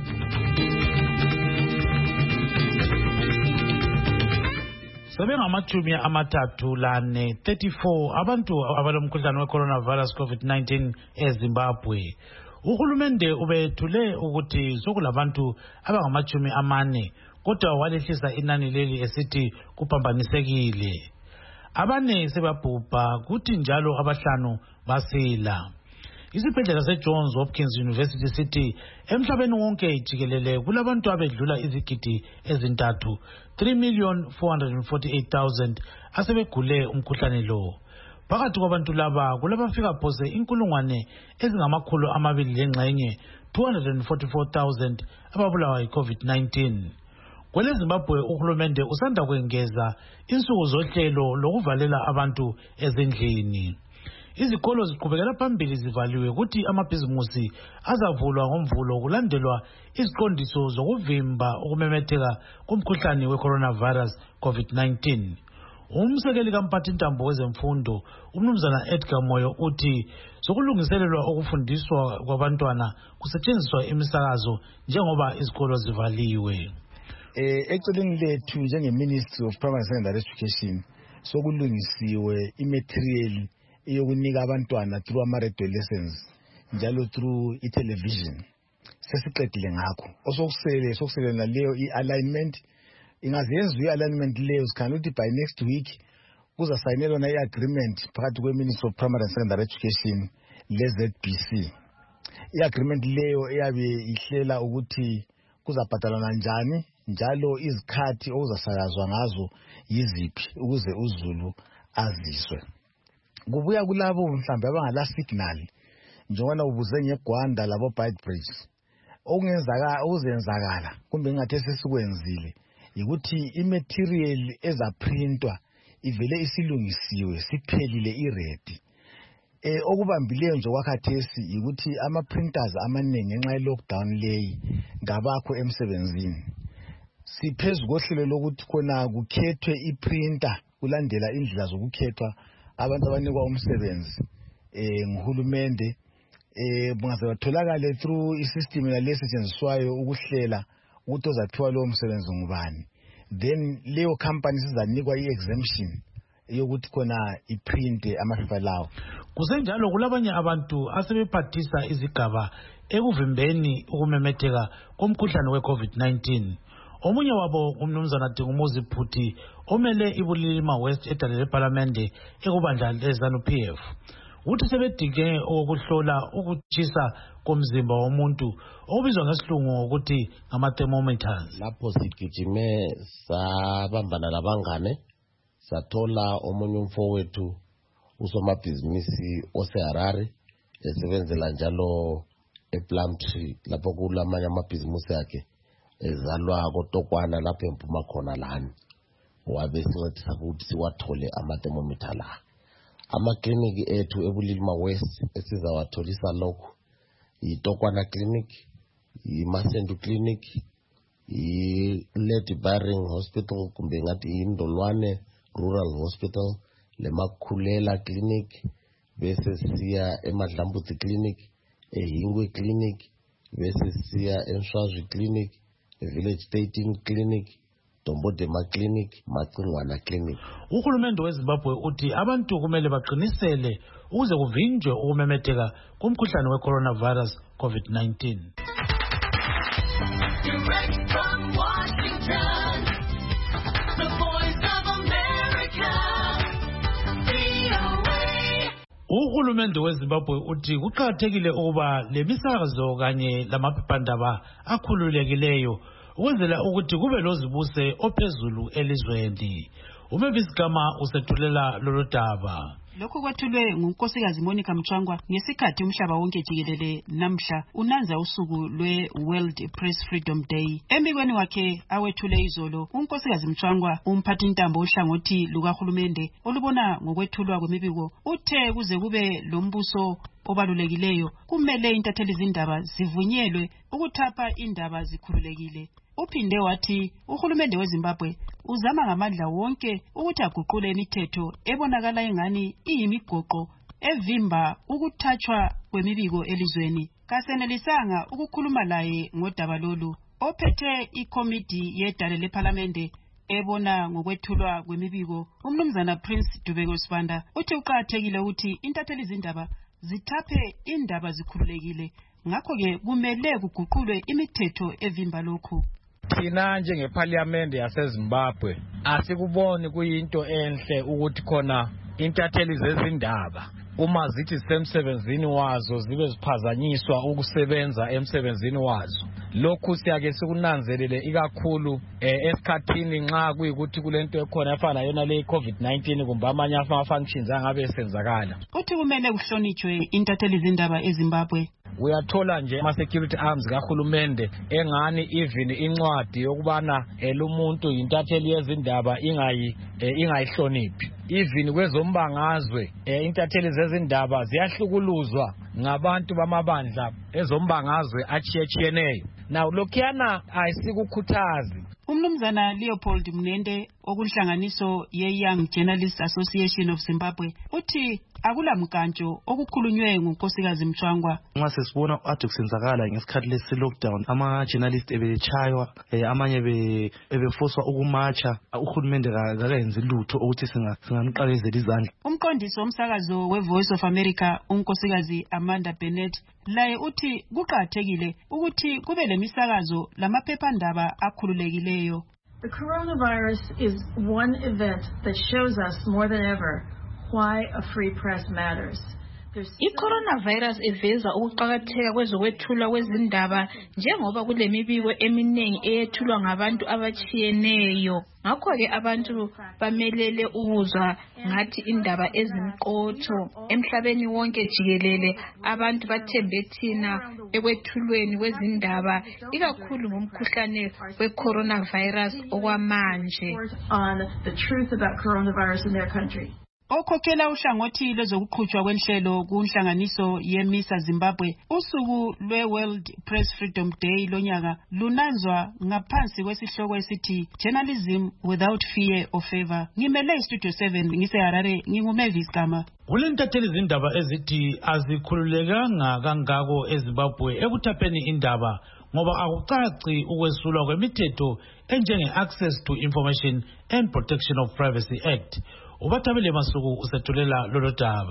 Sebengamachumi amathathu lane 34 abantu abalomkhuhlane we-coronavirus COVID-19 eZimbabwe. Uhulumende ubethule ukuthi sokulabantu abangamachumi amane kodwa walehlisa inani leli esithi kupambanisekile. Abane sebabhubha kuthi njalo abahlanu basila. Isibhedlela seJohns Hopkins University sithi emhlabeni wonke jikelele kulabantu abedlula izigidi ezintathu 3,448,000 asebegule umkhuhlane lo. Phakathi kwabantu laba kulabafika phose inkulungwane ezingamakhulu amabili lengxenye 244,000 ababulawa yi-COVID-19. Kwele Zimbabwe uhulumende usanda kwengeza insuku zohlelo lokuvalela abantu ezindlini. Izikolo ziqhubekela phambili zivaliwe ukuthi amabhizimusi azavulwa ngomvulo kulandelwa iziqondiso zokuvimba ukumemetheka kumkhuhlane we-coronavirus COVID-19. Umsekeli kamphathintambo wezemfundo umnumzana Edgar Moyo uthi sokulungiselelwa ukufundiswa kwabantwana kusetshenziswa imisakazo njengoba izikolo zivaliwe. Eceleni lethu njenge-Ministry of Primary and Secondary Education sokulungisiwe i-material yokunika abantwana through ama-radio lessons njalo through i-television. Sesiqedile ngakho. Osokusele naleyo i-alignment. Ingaze yenziwe i-alignment leyo sikhana ukuthi by next week kuzasayinelwa i-agreement phakathi kwe-Ministry of Primary and Secondary Education le-ZBC. I-agreement leyo eyabe ihlela ukuthi kuzabhadalana njani njalo izikhathi okuzasakazwa ngazo yiziphi ukuze uZulu aziswe. Kubuya kulabo mhlambe abangala signal njengoba ubuze ngeGwanda labo Beitbridge okuzenzakala kumbe ngathi sesikwenzile ukuthi imaterial ezaprintwa ivele isilungisiwe siphelile iready. Okubambileyo nje kwakhathesi ukuthi ama-printers amaningi ngenxa ye-lockdown leyi ngabakho emsebenzini. Siphezu kohlelo lokuthi khona kukhethwe i-printer kulandela indlela zokukhethwa abantu abanikwa umsebenzi nguhulumende bungaze batholakale through i-system yalesetshenziswayo ukuhlela ukuthi ozaphiwa lowo msebenzi ngubani. Then leyo company sizanikwa i-exemption yokuthi khona iprint amaphepha lawo. Kusenjalo kulabanye abantu asebephathisa izigaba ekuvimbeni ukumemetheka komkhuhlane we-COVID-19. Omunye wabo umnumzana Dingumuzi Phuthi omele iBulilima West edalele eParliamente ekubandla leZANU-PF. ukuthi sebedinge ukuhlola ukutshisa komzimba womuntu okubizwa ngesilungu ukuthi ngama-thermometers. Lapho sigijime sabambana labangane sathola omunye umfowethu usomabhizinisi oseHarare esebenzela njalo ePlumtree lapho kulamanye amabhizinisi akhe ezalwa kotokwana lapho empuma khona lani wabe sincedisa ukuthi siwathole ama-thermometer la. Amakliniki ethu eBulilima West esizawatholisa lokhu yiTokwana Clinic, yiMasendu Clinic, yiLady Baring Hospital kumbe ngathi yiNdolwane Rural Hospital, leMakhulela Clinic, bese siya eMadlambuzi Clinic, eHingwe Clinic, bese siya eMswazwi Clinic, eVillage 13 Clinic, Tombodema Clinic, Macingwana Clinic. Uhulumende weZimbabwe uthi abantu kumele baqinisele ukuze kuvinjwe ukumemetheka kumkhuhlane weCoronavirus COVID-19. Direct from Washington, the Voice of America, VOA. Uhulumende weZimbabwe uthi kuqakathekile ukuba lemisakazo kanye lamaphephandaba akhululekileyo ukwenzela ukuthi kube lozibuse ophezulu elizweni. Umevisigama usethulela lolu daba. Lokhu kwethulwe ngunkosikazi Monica Mchangwa ngesikhathi umhlaba wonke jikelele namhla unanza usuku lwe-World Press Freedom Day. Embikweni wakhe awethule izolo, unkosikazi Mchangwa, umphathintambo ohlangothi lukahulumende olubona ngokwethulwa kwemibiko, uthe kuze kube lombuso obalulekileyo kumele intatheli zindaba zivunyelwe ukuthapha indaba zikhululekile. Uphinde wathi uhulumende weZimbabwe uzama ngamandla wonke ukuthi aguqule imithetho ebonakala engani iyimigoqo evimba ukuthathwa kwemibiko elizweni. Kasenelisanga ukukhuluma laye ngodaba lolu. Ophethe ikomiti yedale leParlamente ebona ngokwethulwa kwemibiko, umnumzana Prince Dubeko Sibanda, uthi uqakathekile ukuthi intatheli zindaba zithaphe indaba zikhululekile. Ngakho-ke kumele kuguqulwe imithetho evimba lokhu. Thina njengeParliament yaseZimbabwe asikuboni kuyinto enhle ukuthi khona intatheli zezindaba uma zithi semsebenzini wazo zibe ziphazanyiswa ukusebenza emsebenzini wazo. Lokhu siyake sikunanzelele ikakhulu esikhathini nxa kuyikuthi kulento ekhona efana yona le COVID-19 kumbe amanye ama-functions angabe esenzakala. Uthi kumele kuhlonitshwe intatheli zindaba eZimbabwe. Uyathola nje ama-security arms kahulumende engani even incwadi yokubana lumuntu intatheli yezindaba ingayihloniphi. Even kwezombangazwe intatheli zezindaba ziyahlukuluzwa ngabantu bamabandla ezombangazwe achiyetshiyeneyo. Now lokhuyana ayisikukhuthazi. Umnumzana Leopold Mnende okunhlanganiso ye-Young Journalists Association of Zimbabwe uthi akula mkantsho okukhulunywe ngunkosikazi Mchangwa. Nxa sesibona ade kusenzakala ngesikhathi lesi lockdown ama-journalist ebechaywa amanye ebefoswa ukumacha, uhulumende akayenzi lutho ukuthi singamqakezela izandla. Umqondisi womsakazo we-Voice of America unkosikazi Amanda Bennett laye uthi kuqakathekile ukuthi kube lemisakazo lamaphephandaba akhululekileyo. The coronavirus is one event that shows us more than ever why a free press matters. I-coronavirus iveza ukuqakatheka kwezokwethulwa kwezindaba njengoba kulemibiko eminingi eyethulwa ngabantu abatshiyeneyo. Ngakho-ke abantu bamelele ukuzwa ngathi indaba ezimqotho. Emhlabeni wonke jikelele abantu bathembe thina ekwethulweni kwezindaba ikakhulu ngomkhuhlane we-coronavirus okwamanje. Okhokhela uhlangothi lwezokuqhutshwa kwenhlelo kunhlanganiso yeMISA Zimbabwe, usuku lwe-World Press Freedom Day lonyaka lunanzwa ngaphansi kwesihloko esithi Journalism Without Fear or Favor. Ngimele iStudio 7 ngiseHarare, nginguMavis Gama. Kulentatheli zindaba ezithi azikhululekanga kangako eZimbabwe ekuthapheni indaba ngoba akucaci ukwesulwa kwemithetho enjenge-Access to Information and Protection of Privacy Act. Ubathabile Masuku usethulela lolu daba.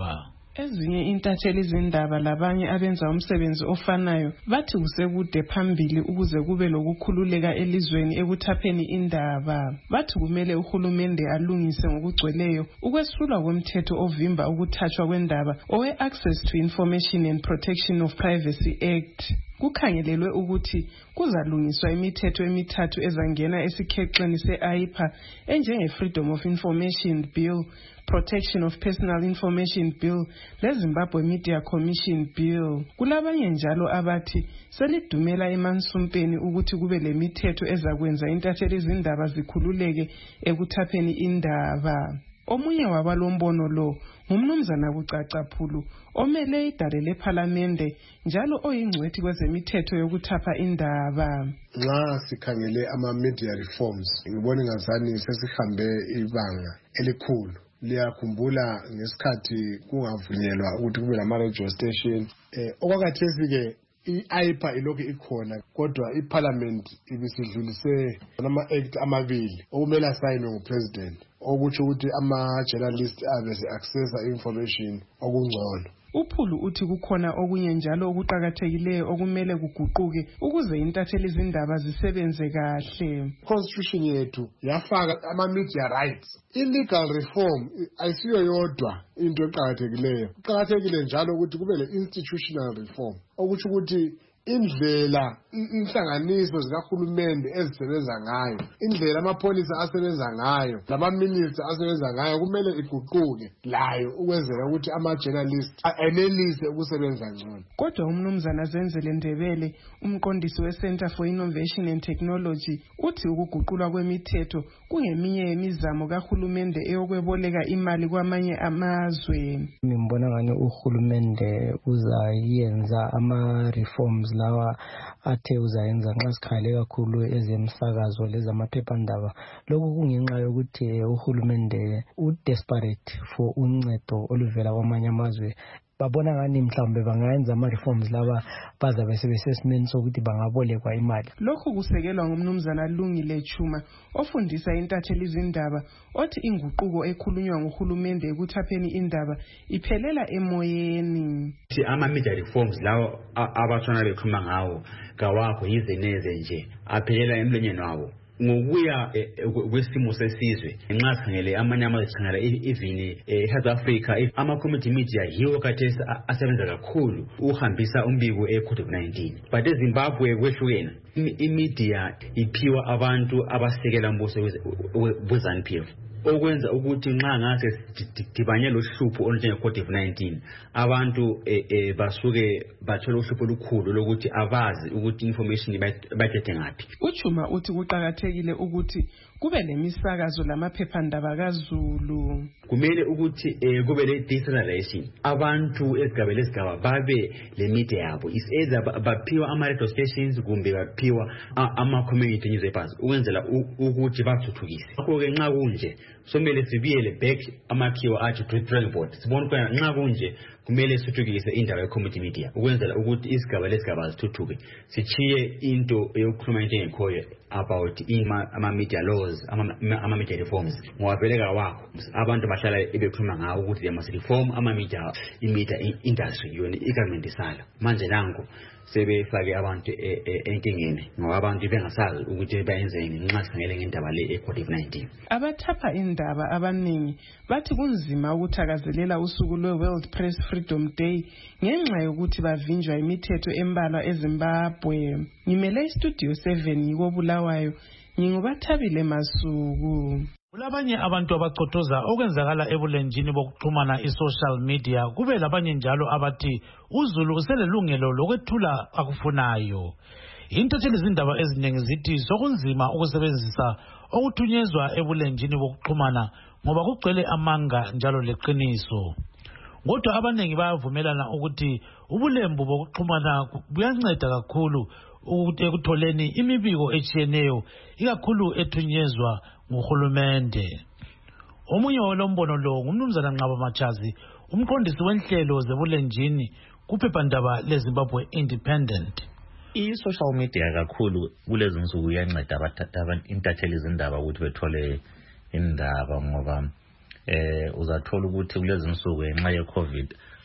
Ezinye intatheli izindaba labanye abenza umsebenzi ofanayo bathi kusekude phambili ukuze kube lokukhululeka elizweni ekuthapheni indaba. Bathi kumele uhulumende alungise ngokugcweleyo ukwesulwa komthetho ovimba ukuthathwa kwendaba owe-Access to Information and Protection of Privacy Act. Kukhangelelwe ukuthi kuzalungiswa imithetho emithathu ezangena esikhexeni se-AIPA enjenge-Freedom of Information Bill, Protection of Personal Information Bill leZimbabwe Media Commission Bill. Kulabanye njalo abathi selidumela emansumpeni ukuthi kube lemithetho ezakwenza intatheli izindaba zikhululeke ekuthapheni indaba. Omunye wabalombono lo ngumnumzana Kucacaphulu omele idale lephalamende njalo oyingcwethi kwezemithetho yokuthapha indaba. Nxa sikhangele ama-media reforms ngibona ngazani sesihambe ibanga elikhulu. Liyakhumbula ngesikhathi kungavunyelwa ukuthi kube lama-radio station. Okwakhathesi-ke i-AIPA ilokhu ikhona kodwa iparliament ibisidlulise ama-act amabili okumele asayinwe ngupresident okutsho ukuthi ama-journalist abese-accessa information okungcono. Uphulu uthi kukhona okunye njalo okuqhakathekileyo okumele kuguquke ukuze intatheli izindaba zisebenze kahle. Constitution yethu yafaka ama-media rights. I-legal reform ayisiyo yodwa into eqhakathekileyo. Kuqhakathekile njalo ukuthi kube le-institutional reform okutsho ukuthi indlela inhlanganiso zikahulumende ezisebenza ngayo, indlela amapholisa asebenza ngayo, lama-minister asebenza ngayo kumele iguquke layo ukwenzela ukuthi ama-journalist enelise ukusebenza ngcono. Kodwa umnumzana Zenzele Ndebele, umqondisi we-Center for Innovation and Technology, uthi ukuguqulwa kwemithetho kungeminye yemizamo kahulumende eyokweboleka imali kwamanye amazwe. Ngibona ngani uhulumende uzayenza ama-reforms lawa athe uzayenza nxa sikhale kakhulu ezemsakazo lezamaphephandaba. Lokhu kungenxa yokuthi uhulumende u-desperate for uncedo oluvela kwamanye amazwe. Babona ngani mhlawumbe bangayenza ama-reforms laba bazabe sebesesimeni sokuthi bangabolekwa imali. Lokhu kusekelwa ngumnumzana Lungile Chuma ofundisa intatheli izindaba othi inguquko ekhulunywa nguhulumende ekuthapheni indaba iphelela emoyeni. Ama-media reforms lawo abathona bekhuluma ngawo kawakho yize neze nje aphelela emlonyeni wabo. Ngokuya kwesimo sesizwe nxa sikhangele amanye amazwe sikhangela even South Africa ama-community media yiwo khathesi asebenza kakhulu ukuhambisa umbiko e-COVID-19 but eZimbabwe kwehlukene imedia iphiwa abantu abasekela umbuso we-ZANU-PF okwenza ukuthi nxa ngase dibanye lo hlupho olunjenge-COVID-19 abantu basuke bathola uhlupho olukhulu lokuthi abazi ukuthi information bayithethe ngaphi. Uchuma uthi kuqhakathekile ukuthi kube lemisakazo lamaphephandaba kaZulu. Kumele ukuthi kube le decentralization. Abantu ezigaba babe le media yabo. Is either baphiwa ama-radio stations kumbe baphiwa ama-community newspapers ukwenzela ukuthi bathuthukise. Ngakho-ke nxa kunje somele sibiyele back amakhiwa athi to drawing board. Sibona ukuthi nxa kunje kumele sithuthukise indaba ye-community media ukwenzela ukuthi izigaba zithuthuke. Sichiye into yokukhuluma into engekhoyo about ama-media laws, ama-media reforms. Ngwabeleka wakho abantu bahlala ebekhuluma ngawo ukuthi they must reform ama-media industry yona i-government isala. Manje nango sebefake abantu enkingeni ngoba abantu bengasazi ukuthi bayenzeni nxa sikhangele ngendaba le e-COVID-19. Abathapha indaba abaningi bathi kunzima ukuthakazelela usuku lwe-World Press Freedom Day ngenxa yokuthi bavinjwa imithetho embalwa eZimbabwe. Ngimele iStudio 7 yiko Bulawayo, nginguBathabile Masuku. Kulabanye abantu abacotoza okwenzakala ebulenjini bokuxhumana i-social media kube labanye njalo abathi uZulu uselelungelo lokwethula akufunayo. Intatheli izindaba eziningi zithi sokunzima ukusebenzisa okuthunyezwa ebulenjini bokuxhumana ngoba kugcwele amanga njalo leqiniso. Kodwa abaningi bayavumelana ukuthi ubulembu bokuxhumana buyanceda kakhulu ukuthi ekutholeni imibiko etshiyeneyo ikakhulu ethunyezwa nguhulumende. Omunye walombono lo ngumnumzana Nqaba Machazi, umqondisi wenhlelo zebulenjini kuphephandaba leZimbabwe Independent. I-social media kakhulu kulezi nsuku iyanceda intatheli izindaba ukuthi bethole indaba ngoba uzathola ukuthi kulezi nsuku ngenxa ye-COVID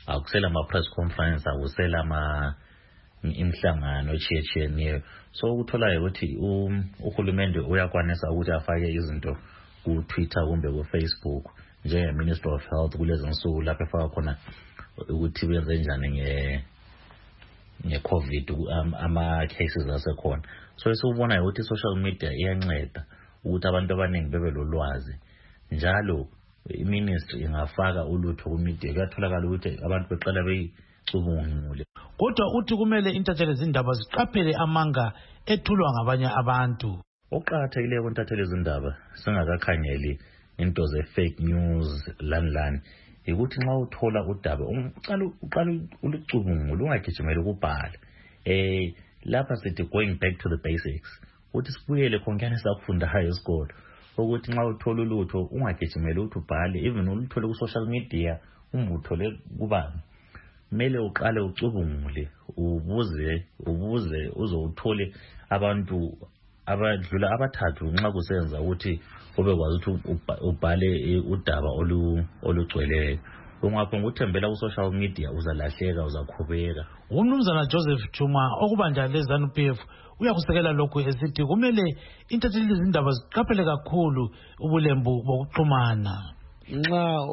akusela ama-press conference, akusela imhlangano echiyetshiyeneyo. So utholayo ukuthi uhulumende uyakwanisa ukuthi afake izinto ku-Twitter kumbe ku-Facebook njenge-Minister of Health kulezi nsuku lapho efaka khona ukuthi benze njani nge-COVID ama-cases asekhona. So esikubonayo ukuthi i-social media iyanceda ukuthi abantu abaningi bebe lolwazi. Njalo i-ministry ingafaka ulutho ku-media kuyatholakala ukuthi abantu beqala beyicubungule. Kodwa uthi kumele intatheli zindaba ziqaphele amanga ethulwa ngabanye abantu. Okuqakathekileyo kuntatheli zindaba singakakhangeli into ze-fake news lani ukuthi nxa uthola udaba uqala ulucubungule ungagijimeli ukubhala. Lapha sithi going back to the basics ukuthi sibuyele khonkane sakufundayo esikolo ukuthi nxa uthola ulutho ungagijimeli ukuthi ubhale, even uluthole ku-social media uthole kubani. Mele uqale ucubungule ubuze uzowuthole abantu abadlula abathathu nxa kusenza ukuthi ubekwazi ukuthi ubhale udaba olugcweleyo. Ungaphonga uthembela ku-social media uzalahleka, uzakhubeka. Umnumzana Joseph Chuma okubanja le-ZANU-PF uyakusekela lokhu esithi kumele intatheli zindaba ziqaphele kakhulu ubulembu bokuxhumana. Nxa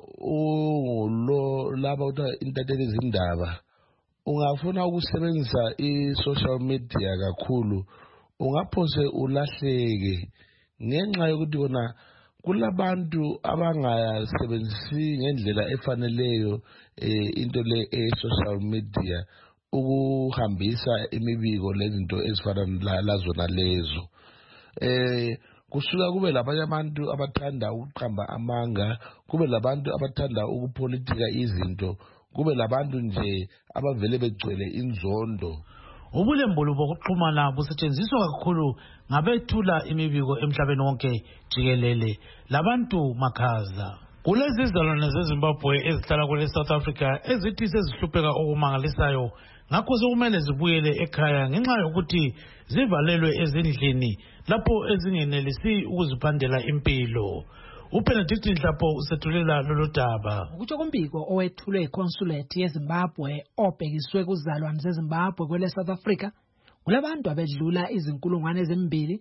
laba ukuthi intatheli zindaba ungafuna ukusebenzisa i-social media kakhulu ungaphose ulahleke ngenxa yokuthi kona kulabantu abangasebenzisi ngendlela efaneleyo into le e-social media ukuhambisa imibiko lezinto ezifana lazona lezo. Kusuka kube labanye abantu abathanda ukuqamba amanga, kube labantu abathanda ukupolitika izinto, kube labantu nje abavele begcwele inzondo. Ubulembulu bokuxhumana busetshenziswa kakhulu ngabethula imibiko emhlabeni wonke jikelele labantu makhaza. Kulezi izalwane zeZimbabwe ezihlala kule South Africa ezithi sezihlupheka okumangalisayo ngakho sekumele zibuyele ekhaya ngenxa yokuthi zivalelwe ezindlini lapho ezingenelisi ukuziphandela impilo. uBenedict Nhlapo usethulela lolu daba. Ukutsho kumbiko owethulwe iconsulate yeZimbabwe obhekiswe kuzalwane zeZimbabwe kwele South Africa kulabantu abedlula izinkulungwane ezimbili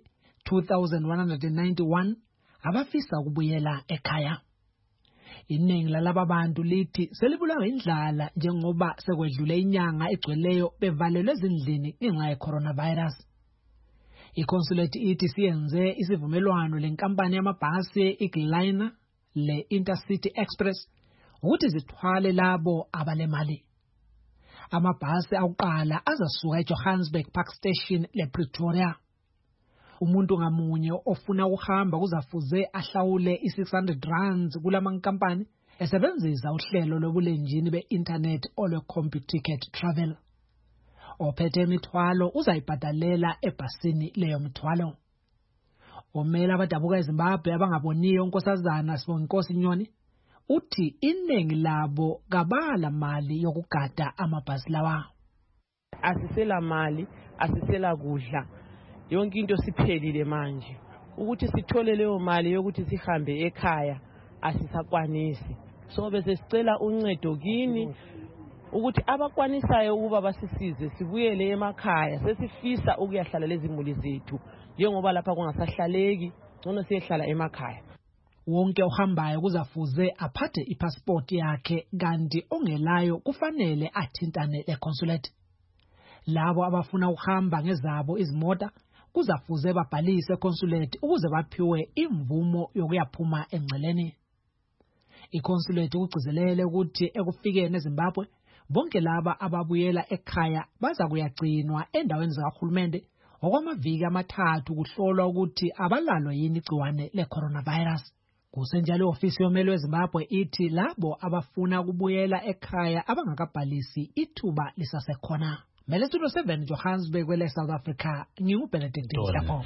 2191 abafisa ukubuyela ekhaya. Iningi lalaba bantu lithi selibulawa indlala njengoba sekwedlule inyanga egcweleyo bevalelwe ezindlini ngenxa ye-coronavirus. Iconsulate ithi siyenze isivumelwano lenkampani yamabhasi iGliner le Intercity Express ukuthi zithwale labo abalemali. Amabhasi akuqala azasuka eJohannesburg Park Station lePretoria. Umuntu ngamunye ofuna ukuhamba kuzafuze ahlawule i$600 kulamankampani esebenzisa uhlelo lobulenjini be-internet olwe-CompuTicket Travel. Ophethe imithwalo uzayibhadalela ebhasini leyo mithwalo. Omela abadabuka eZimbabwe abangaboniyo unkosazana Sibonginkosi Nyoni uthi iningi labo kabala mali yokugada amabhasi lawa. Asisela mali, asisela kudla. Yonke into siphelile manje. Ukuthi sithole leyo mali yokuthi sihambe ekhaya asisakwanisi. So bese sicela uncedo kini ukuthi abakwanisayo ukuba basisize sibuyele emakhaya sesifisa ukuyahlala lezimuli zethu njengoba lapha kungasahlaleki ngcono siyehlala emakhaya. Wonke ohambayo kuzafuze aphathe ipassport yakhe kanti ongelayo kufanele athintane leconsulate. Labo abafuna ukuhamba ngezabo izimota kuzafuze babhalise econsulate ukuze baphiwe imvumo yokuyaphuma engceleni. Iconsulate ukugcizelele ukuthi ekufikeni eZimbabwe bonke laba ababuyela ekhaya baza kuyagcinwa endaweni zikahulumende okwamaviki amathathu kuhlolwa ukuthi abalalo yini igciwane le-coronavirus. Kusenjalo ofisi yomelo weZimbabwe ithi labo abafuna ukubuyela ekhaya abangakabhalisi ithuba lisasekhona. Melestudio 7 Johannesburg kwele South Africa, nginguBenedict Nhlapo.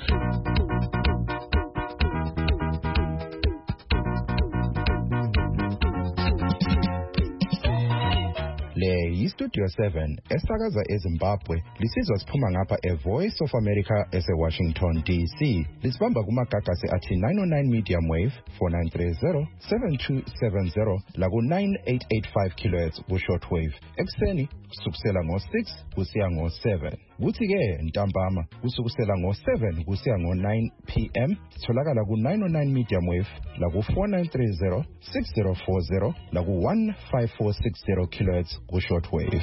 Le iStudio 7 esakaza eZimbabwe lisizwa siphuma ngapha eVoice of America eseWashington DC. Lisibamba kumagagasi athi 909 medium wave 4930 7270 laku 9885 kHz ku shortwave. Ekseni kusukela ngo6 kusiya ngo7. Kuthi ke ntambama kusukela ngo7 kusiya ngo9 PM sitholakala ku 909 medium wave laku 4930 6040 laku 15460 kHz ku shortwave.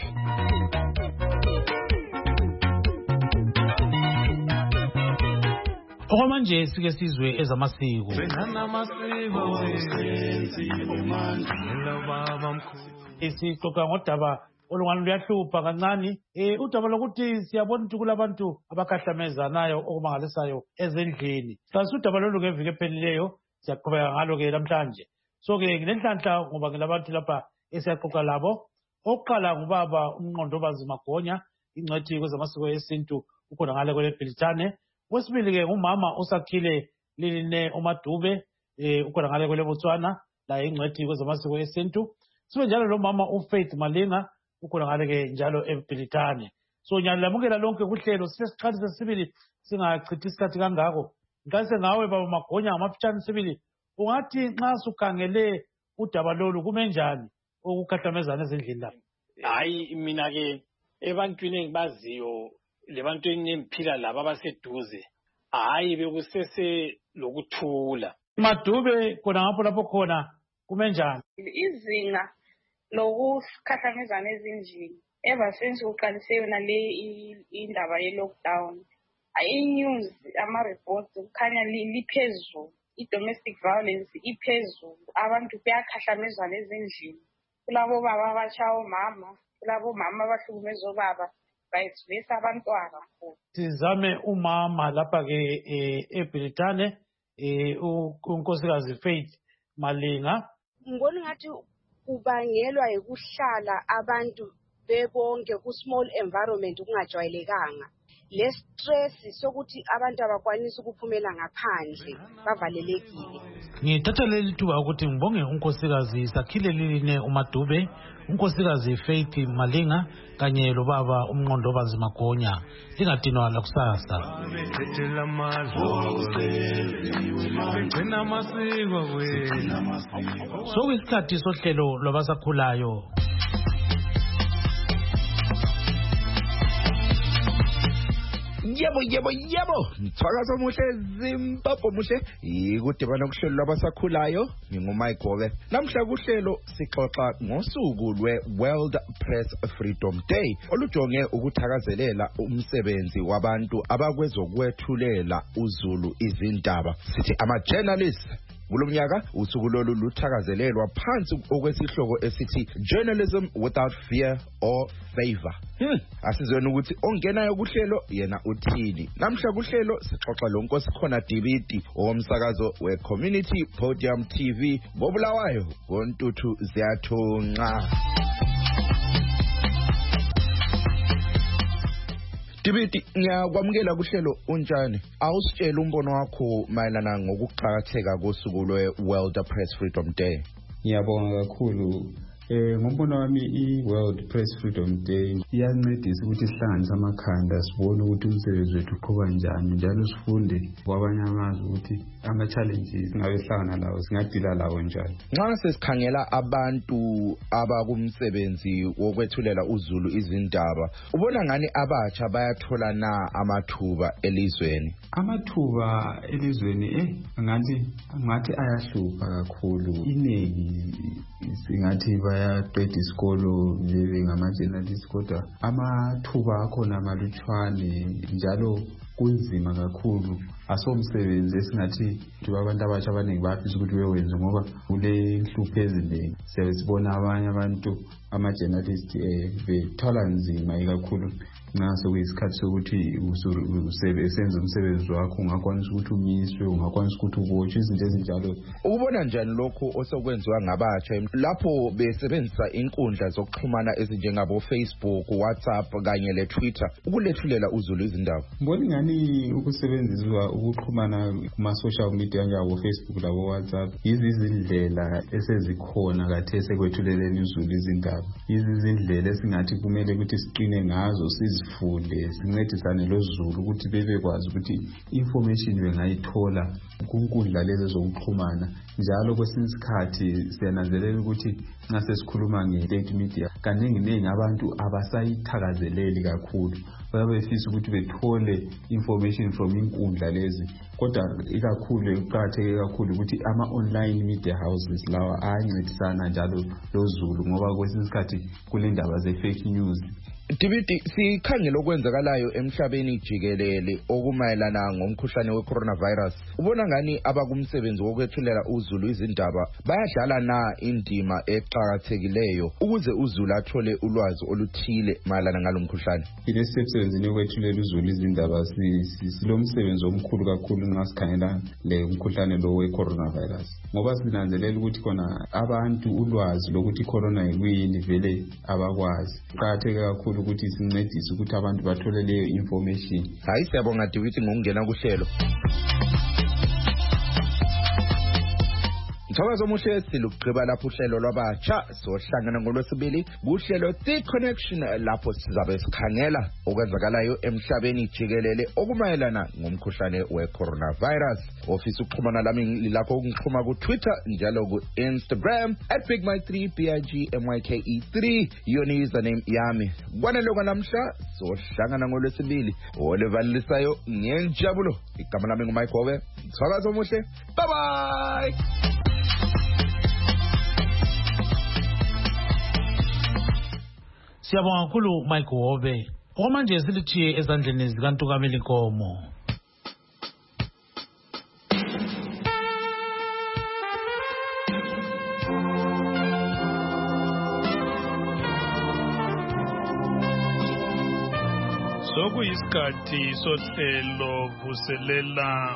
Okwamanje sike sizwe ezamasiko. Isixoxa ngodaba olungani luyahlupha kancane udaba lokuthi siyabona ukuthi kulabantu abakahlamezanayo okumangalisayo ezindlini. Kanti udaba lolu ngeviki ephelileyo siyaqhubeka ngalo ke namhlanje. So ke ngilenhlanhla ngoba ngilabantu lapha esiyaxoxa labo. Oqala ngubaba uMnqondobazi Magonya, ingcwethi kwezamasiko esintu ukhona ngale kwele Bhilitane. Wesibili ke umama usakhile Liline uMadube ukhona ngale kwele Botswana la ingcwethi kwezamasiko esintu. Sibe njalo lo mama uFaith Malinga ukhona ngale ke njalo eBhilitane. So ngiyalamukela lonke kuhlelo sesiqhathi sesibili singachithi isikhathi kangako. Ngase ngawe baba Magonya amafitshane sibili ungathi nxa sukhangele udaba lolu kumenjani ukukhahlamezana ezindlini lapha? Hayi mina ke ebantwini engibaziyo lebantu engiphila labo abaseduze hayi bekusese lokuthula. Madube khona ngapho lapho khona kumenjani? Izinga lokukhahlamezana ezindlini ever since uqalise yona le indaba ye-lockdown i-news ama-reports kukhanya liphezulu, i-domestic violence iphezulu, abantu bayakhahlamezana ezindlini. Kulabo baba abatshaya omama, kulabo mama abahlukumeza obaba, vice versa abantwana. Sizame umama lapha ke eBhilitane unkosikazi Faith Malinga. Ngibona ngathi kubangelwa ukuhlala abantu bebonke ku small environment kungajwayelekanga. Le stress sokuthi abantu abakwanisa ukuphumela ngaphandle bavalelekile. Ngithatha leli thuba ukuthi ngibonge unkosikazi Sakhile Liline uMadube, unkosikazi Faith Malinga kanye lo baba uMnqondobazi Magonya. Lingadinwa la kusasa. So isikhathi sohlelo lwabasakhulayo. Yebo, mthwakazo muhle Zimbabwe muhle ikudibana kuhlelo labasakhulayo nginguMike Gobe. Namhla kuhlelo sixoxa ngosuku lwe-World Press Freedom Day olujonge ukuthakazelela umsebenzi wabantu abakwezokwethulela uzulu izindaba. Sithi ama-journalists kulomnyaka usuku lolu luthakazelelwa phansi okwesihloko esithi Journalism Without Fear or Favor. Asizweni ukuthi ongenayo kuhlelo yena uthini. Namhla kuhlelo sixoxa loNkosikhona Dibidi owomsakazo we-Community Podium TV ngobulawayo ngoNtuthu Ziyathunqa. Dibidi, ngiyakwamukela kuhlelo unjani? Awusitshela umbono wakho mayelana ngokuqhakatheka kosuku lwe-World Press Freedom Day. Ngiyabonga kakhulu. Ngombono wami i-World Press Freedom Day iyancedisa ukuthi sihlanganise amakhanda sibone ukuthi umsebenzi wethu uqhuba njani njalo sifunde kwabanye amazwe ukuthi ama-challenges ngabe sihlangana lawo singadila lawo njani. Nxa sesikhangela abantu abakumsebenzi wokwethulela uzulu izindaba, ubona ngani abatsha bayathola na amathuba elizweni? Amathuba elizweni ngathi ayahlupha kakhulu. Iningi singathi bayaqeda isikolo ngama-journalist kodwa amathuba akhona amalutshwane njalo kunzima kakhulu. Asomsebenzi esingathi abantu abatsha abaningi bayafisa ukuthi bewenze ngoba kule nhlupho eziningi. Sibona abanye abantu ama-journalist bethola nzima kakhulu nxa sekuyisikhathi sokuthi usenze umsebenzi wakho ungakwanisa ukuthi umiswe, ungakwanisa ukuthi ubotshwe, izinto ezinjalo. Ubona njani lokho osokwenziwa ngabatsha lapho besebenzisa inkundla zokuxhumana ezinjengabo Facebook, WhatsApp kanye le Twitter ukulethulela uzulu izindaba? Ngibona ingani ukusebenziswa ukuxhumana kuma-social media njengabo-Facebook labo-WhatsApp izindlela esezikhona kathesi ekwethuleleni uzulu izindaba. Izindlela esingathi kumele ukuthi siqine ngazo, sizifunde, sincedisane lozulu ukuthi bebekwazi ukuthi information bengayithola kunkundla lezi zokuxhumana. Njalo kwesinye isikhathi siyananzelela ukuthi nxa sesikhuluma nge-state media kaningi abantu abasayithakazeleli kakhulu, bayabefisa ukuthi bethole information from inkundla lezi. Kodwa ikakhulu kuqakatheke kakhulu ukuthi ama-online media houses lawa ayancedisana njalo lozulu, ngoba kwesinye isikhathi kulendaba ze-fake news. Dibiti, sikhangela okwenzakalayo emhlabeni jikelele okumayelana ngomkhuhlane we-coronavirus. Ubona ngani abakumsebenzi wokwethulela uzulu izindaba bayadlala na indima eqhakathekileyo ukuze uzulu athole ulwazi oluthile mayelana ngalo mkhuhlane? Lesisebenzini yokwethulela uzulu izindaba silomsebenzi omkhulu kakhulu nxa sikhangela le mkhuhlane lo we-coronavirus, ngoba sinanzelela ukuthi khona abantu ulwazi lokuthi corona yikuyini vele abakwazi. Kuqakatheke kakhulu ukuthi sincedise ukuthi abantu bathole leyo information. Hayi, siyabonga Dibiti ngokungena kuhlelo. Mthakazo omuhle silugqiba lapho uhlelo lwabatsha sohlangana ngolwesibili kuhlelo The Connection lapho sizabe sikhangela okwenzakalayo emhlabeni jikelele okumayelana ngomkhuhlane we-coronavirus. Ofisa ukuxhumana lami lilapho ungixhuma ku-Twitter njalo ku-Instagram @BigMike3 BIGMYKE3 yona username yami. Kwanele kwanamhla sohlangana ngolwesibili olevalisayo ngenjabulo. Igama lami nguMike Hobe. Mthakazo omuhle. Bye bye. Siyabonga kakhulu Mike Hobe. Okwamanje silithiye ezandleni zikaNtukameli Nkomo. Sokuyisikhathi sohlelo vuselela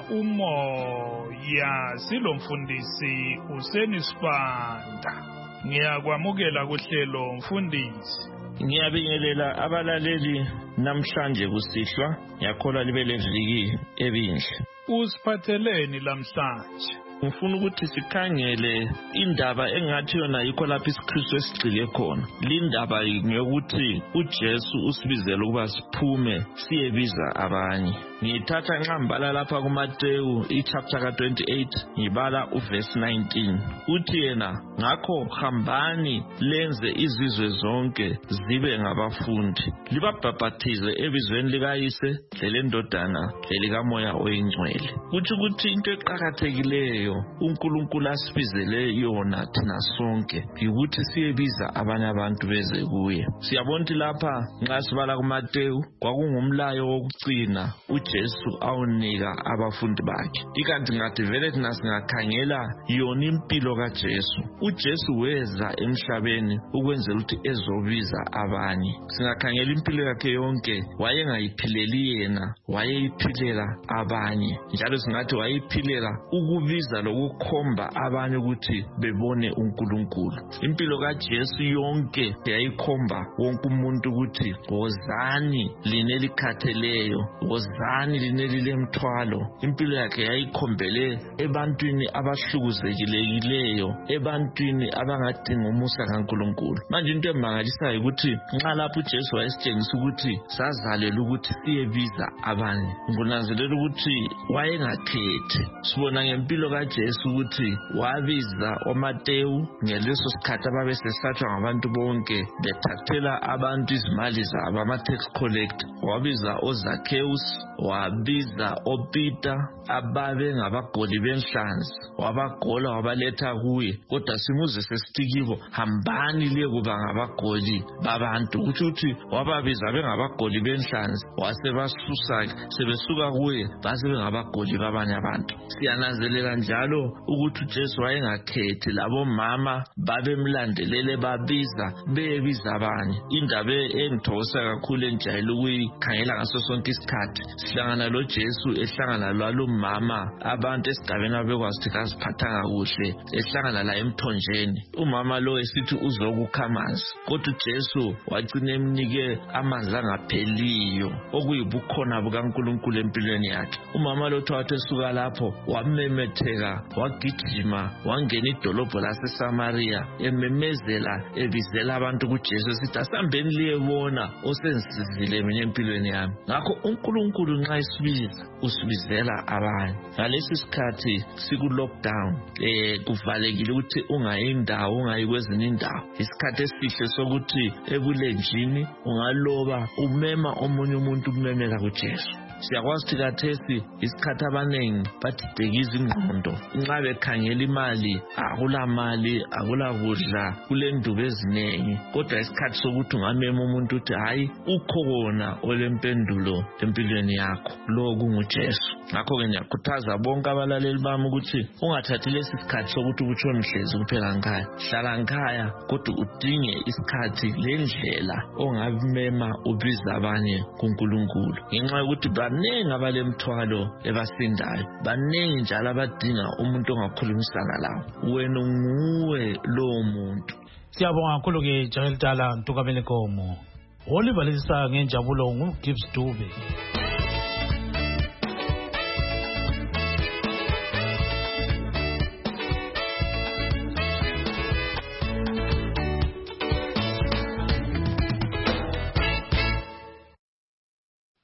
umoya silomfundisi Useni Sibanda. Ngiyakwamukela kuhlelo mfundisi. Ngiyabingelela abalaleli namhlanje kusihlwa yakhola libe leviki ebinhle. Usiphatheleni lamhlanje? Ngifuna ukuthi sikhangele indaba engathi yona yikho lapho isikristu esigcile khona. Lindaba ngiyokuthi uJesu usibizela ukuba siphume siyebiza abanye. Ngithatha nqambala lapha kuMateyu ichapter ka28 ngibala uverse 19. Uthi yena ngakho hambani lenze izizwe zonke zibe ngabafundi. Libabhaphathize ebizweni likayise lelendodana lelikamoya oyingcwele. Kuthi ukuthi into eqhakathekileyo uNkulunkulu asibizele yona thina sonke ukuthi siyebiza abanye abantu beze kuye. Siyabona ukuthi lapha nxa sibala kuMateyu kwakungumlayo wokugcina uJesu awunika abafundi bakhe. Ikanti ngathi vele thina singakhangela yona impilo kaJesu. uJesu weza emhlabeni ukwenzela ukuthi ezobiza abanye. Singakhangela impilo yakhe yonke wayengayiphileli yena, wayeyiphilela abanye. Njalo singathi wayeyiphilela ukubiza lokukhomba abanye ukuthi bebone uNkulunkulu. Impilo kaJesu yonke yayikhomba wonke umuntu ukuthi wozani linelikhatheleyo, wozani linelilemthwalo. Impilo yakhe yayikhombele ebantwini abahlukuzekileyo, ebantwini abangadinga umusa kaNkulunkulu. Manje into emangalisayo ukuthi nxa lapho uJesu wayesitshengisa ukuthi sazalela ukuthi siyebiza abanye, ngunanzelela ukuthi wayengakhethi. Sibona ngempilo kaJesu ukuthi wabiza oMateyu ngeleso sikhathi ababesesatshwa ngabantu bonke bethathela abantu izimali zabo, ama-tax collector. Wabiza oZakheus, wabiza oPeter ababe ngabagoli benhlanzi, wabagola wabaletha kuye. Kodwa simuze sesithi kibo hambani liye kuba ngabagoli babantu. Ukuthi wababiza bengabagoli benhlanzi wasebasusa, sebesuka kuye base bengabagoli babanye abantu. Siyananzelela njalo njalo ukuthi uJesu wayengakhethi labo mama babemlandelele babiza bebiza abanye. Indaba engithokoza kakhulu enjayele ukuyikhangela ngaso sonke isikhathi, sihlangana lo Jesu ehlangana lalo mama abantu esigabeni abekwazi ukuthi kasiphathanga kuhle, ehlangana la emthonjeni. Umama lo esithi uzokukha amanzi, kodwa uJesu wagcina emnike amanzi angapheliyo okuyibukhona bukaNkulunkulu empilweni yakhe. Umama lo wathi esuka lapho wamemetheka, wagijima, wangena idolobho laseSamaria ememezela ebizela abantu kuJesu esithi asambeni liyebona osensizile mina empilweni yami. Ngakho uNkulunkulu nxa isibiza usibizela abanye. Ngalesi sikhathi siku-lockdown kuvalekile ukuthi ungayindawo ungayi kwezinye indawo. Isikhathi esihle sokuthi ebulenjini ungaloba umema omunye umuntu umemela kuJesu. Siyakwazi ukuthi kathesi isikhathi abaningi badidekisa ingqondo nxa bekhangela imali, akula mali, akula kudla, kulendubo eziningi. Kodwa isikhathi sokuthi ungamema umuntu uthi hayi ukho wona olempendulo empilweni yakho, lo kunguJesu. Ngakho-ke ngiyakhuthaza bonke abalaleli bami ukuthi ungathathi lesi sikhathi sokuthi ubutshona uhlezi kuphela nkhaya. Hlala nkhaya kodwa udinge isikhathi lendlela ongabimema ubiza abanye kuNkulunkulu. Ngenxa yokuthi baningi abalemthwalo ebasindayo, baningi njalo abadinga umuntu ongakhulumisana lawo. Wena nguwe lowo muntu. Siyabonga kakhulu-ke Jayel Dala Ntukamele Nkomo. Oliver Lesisa ngenjabulo nguGibbs Dube.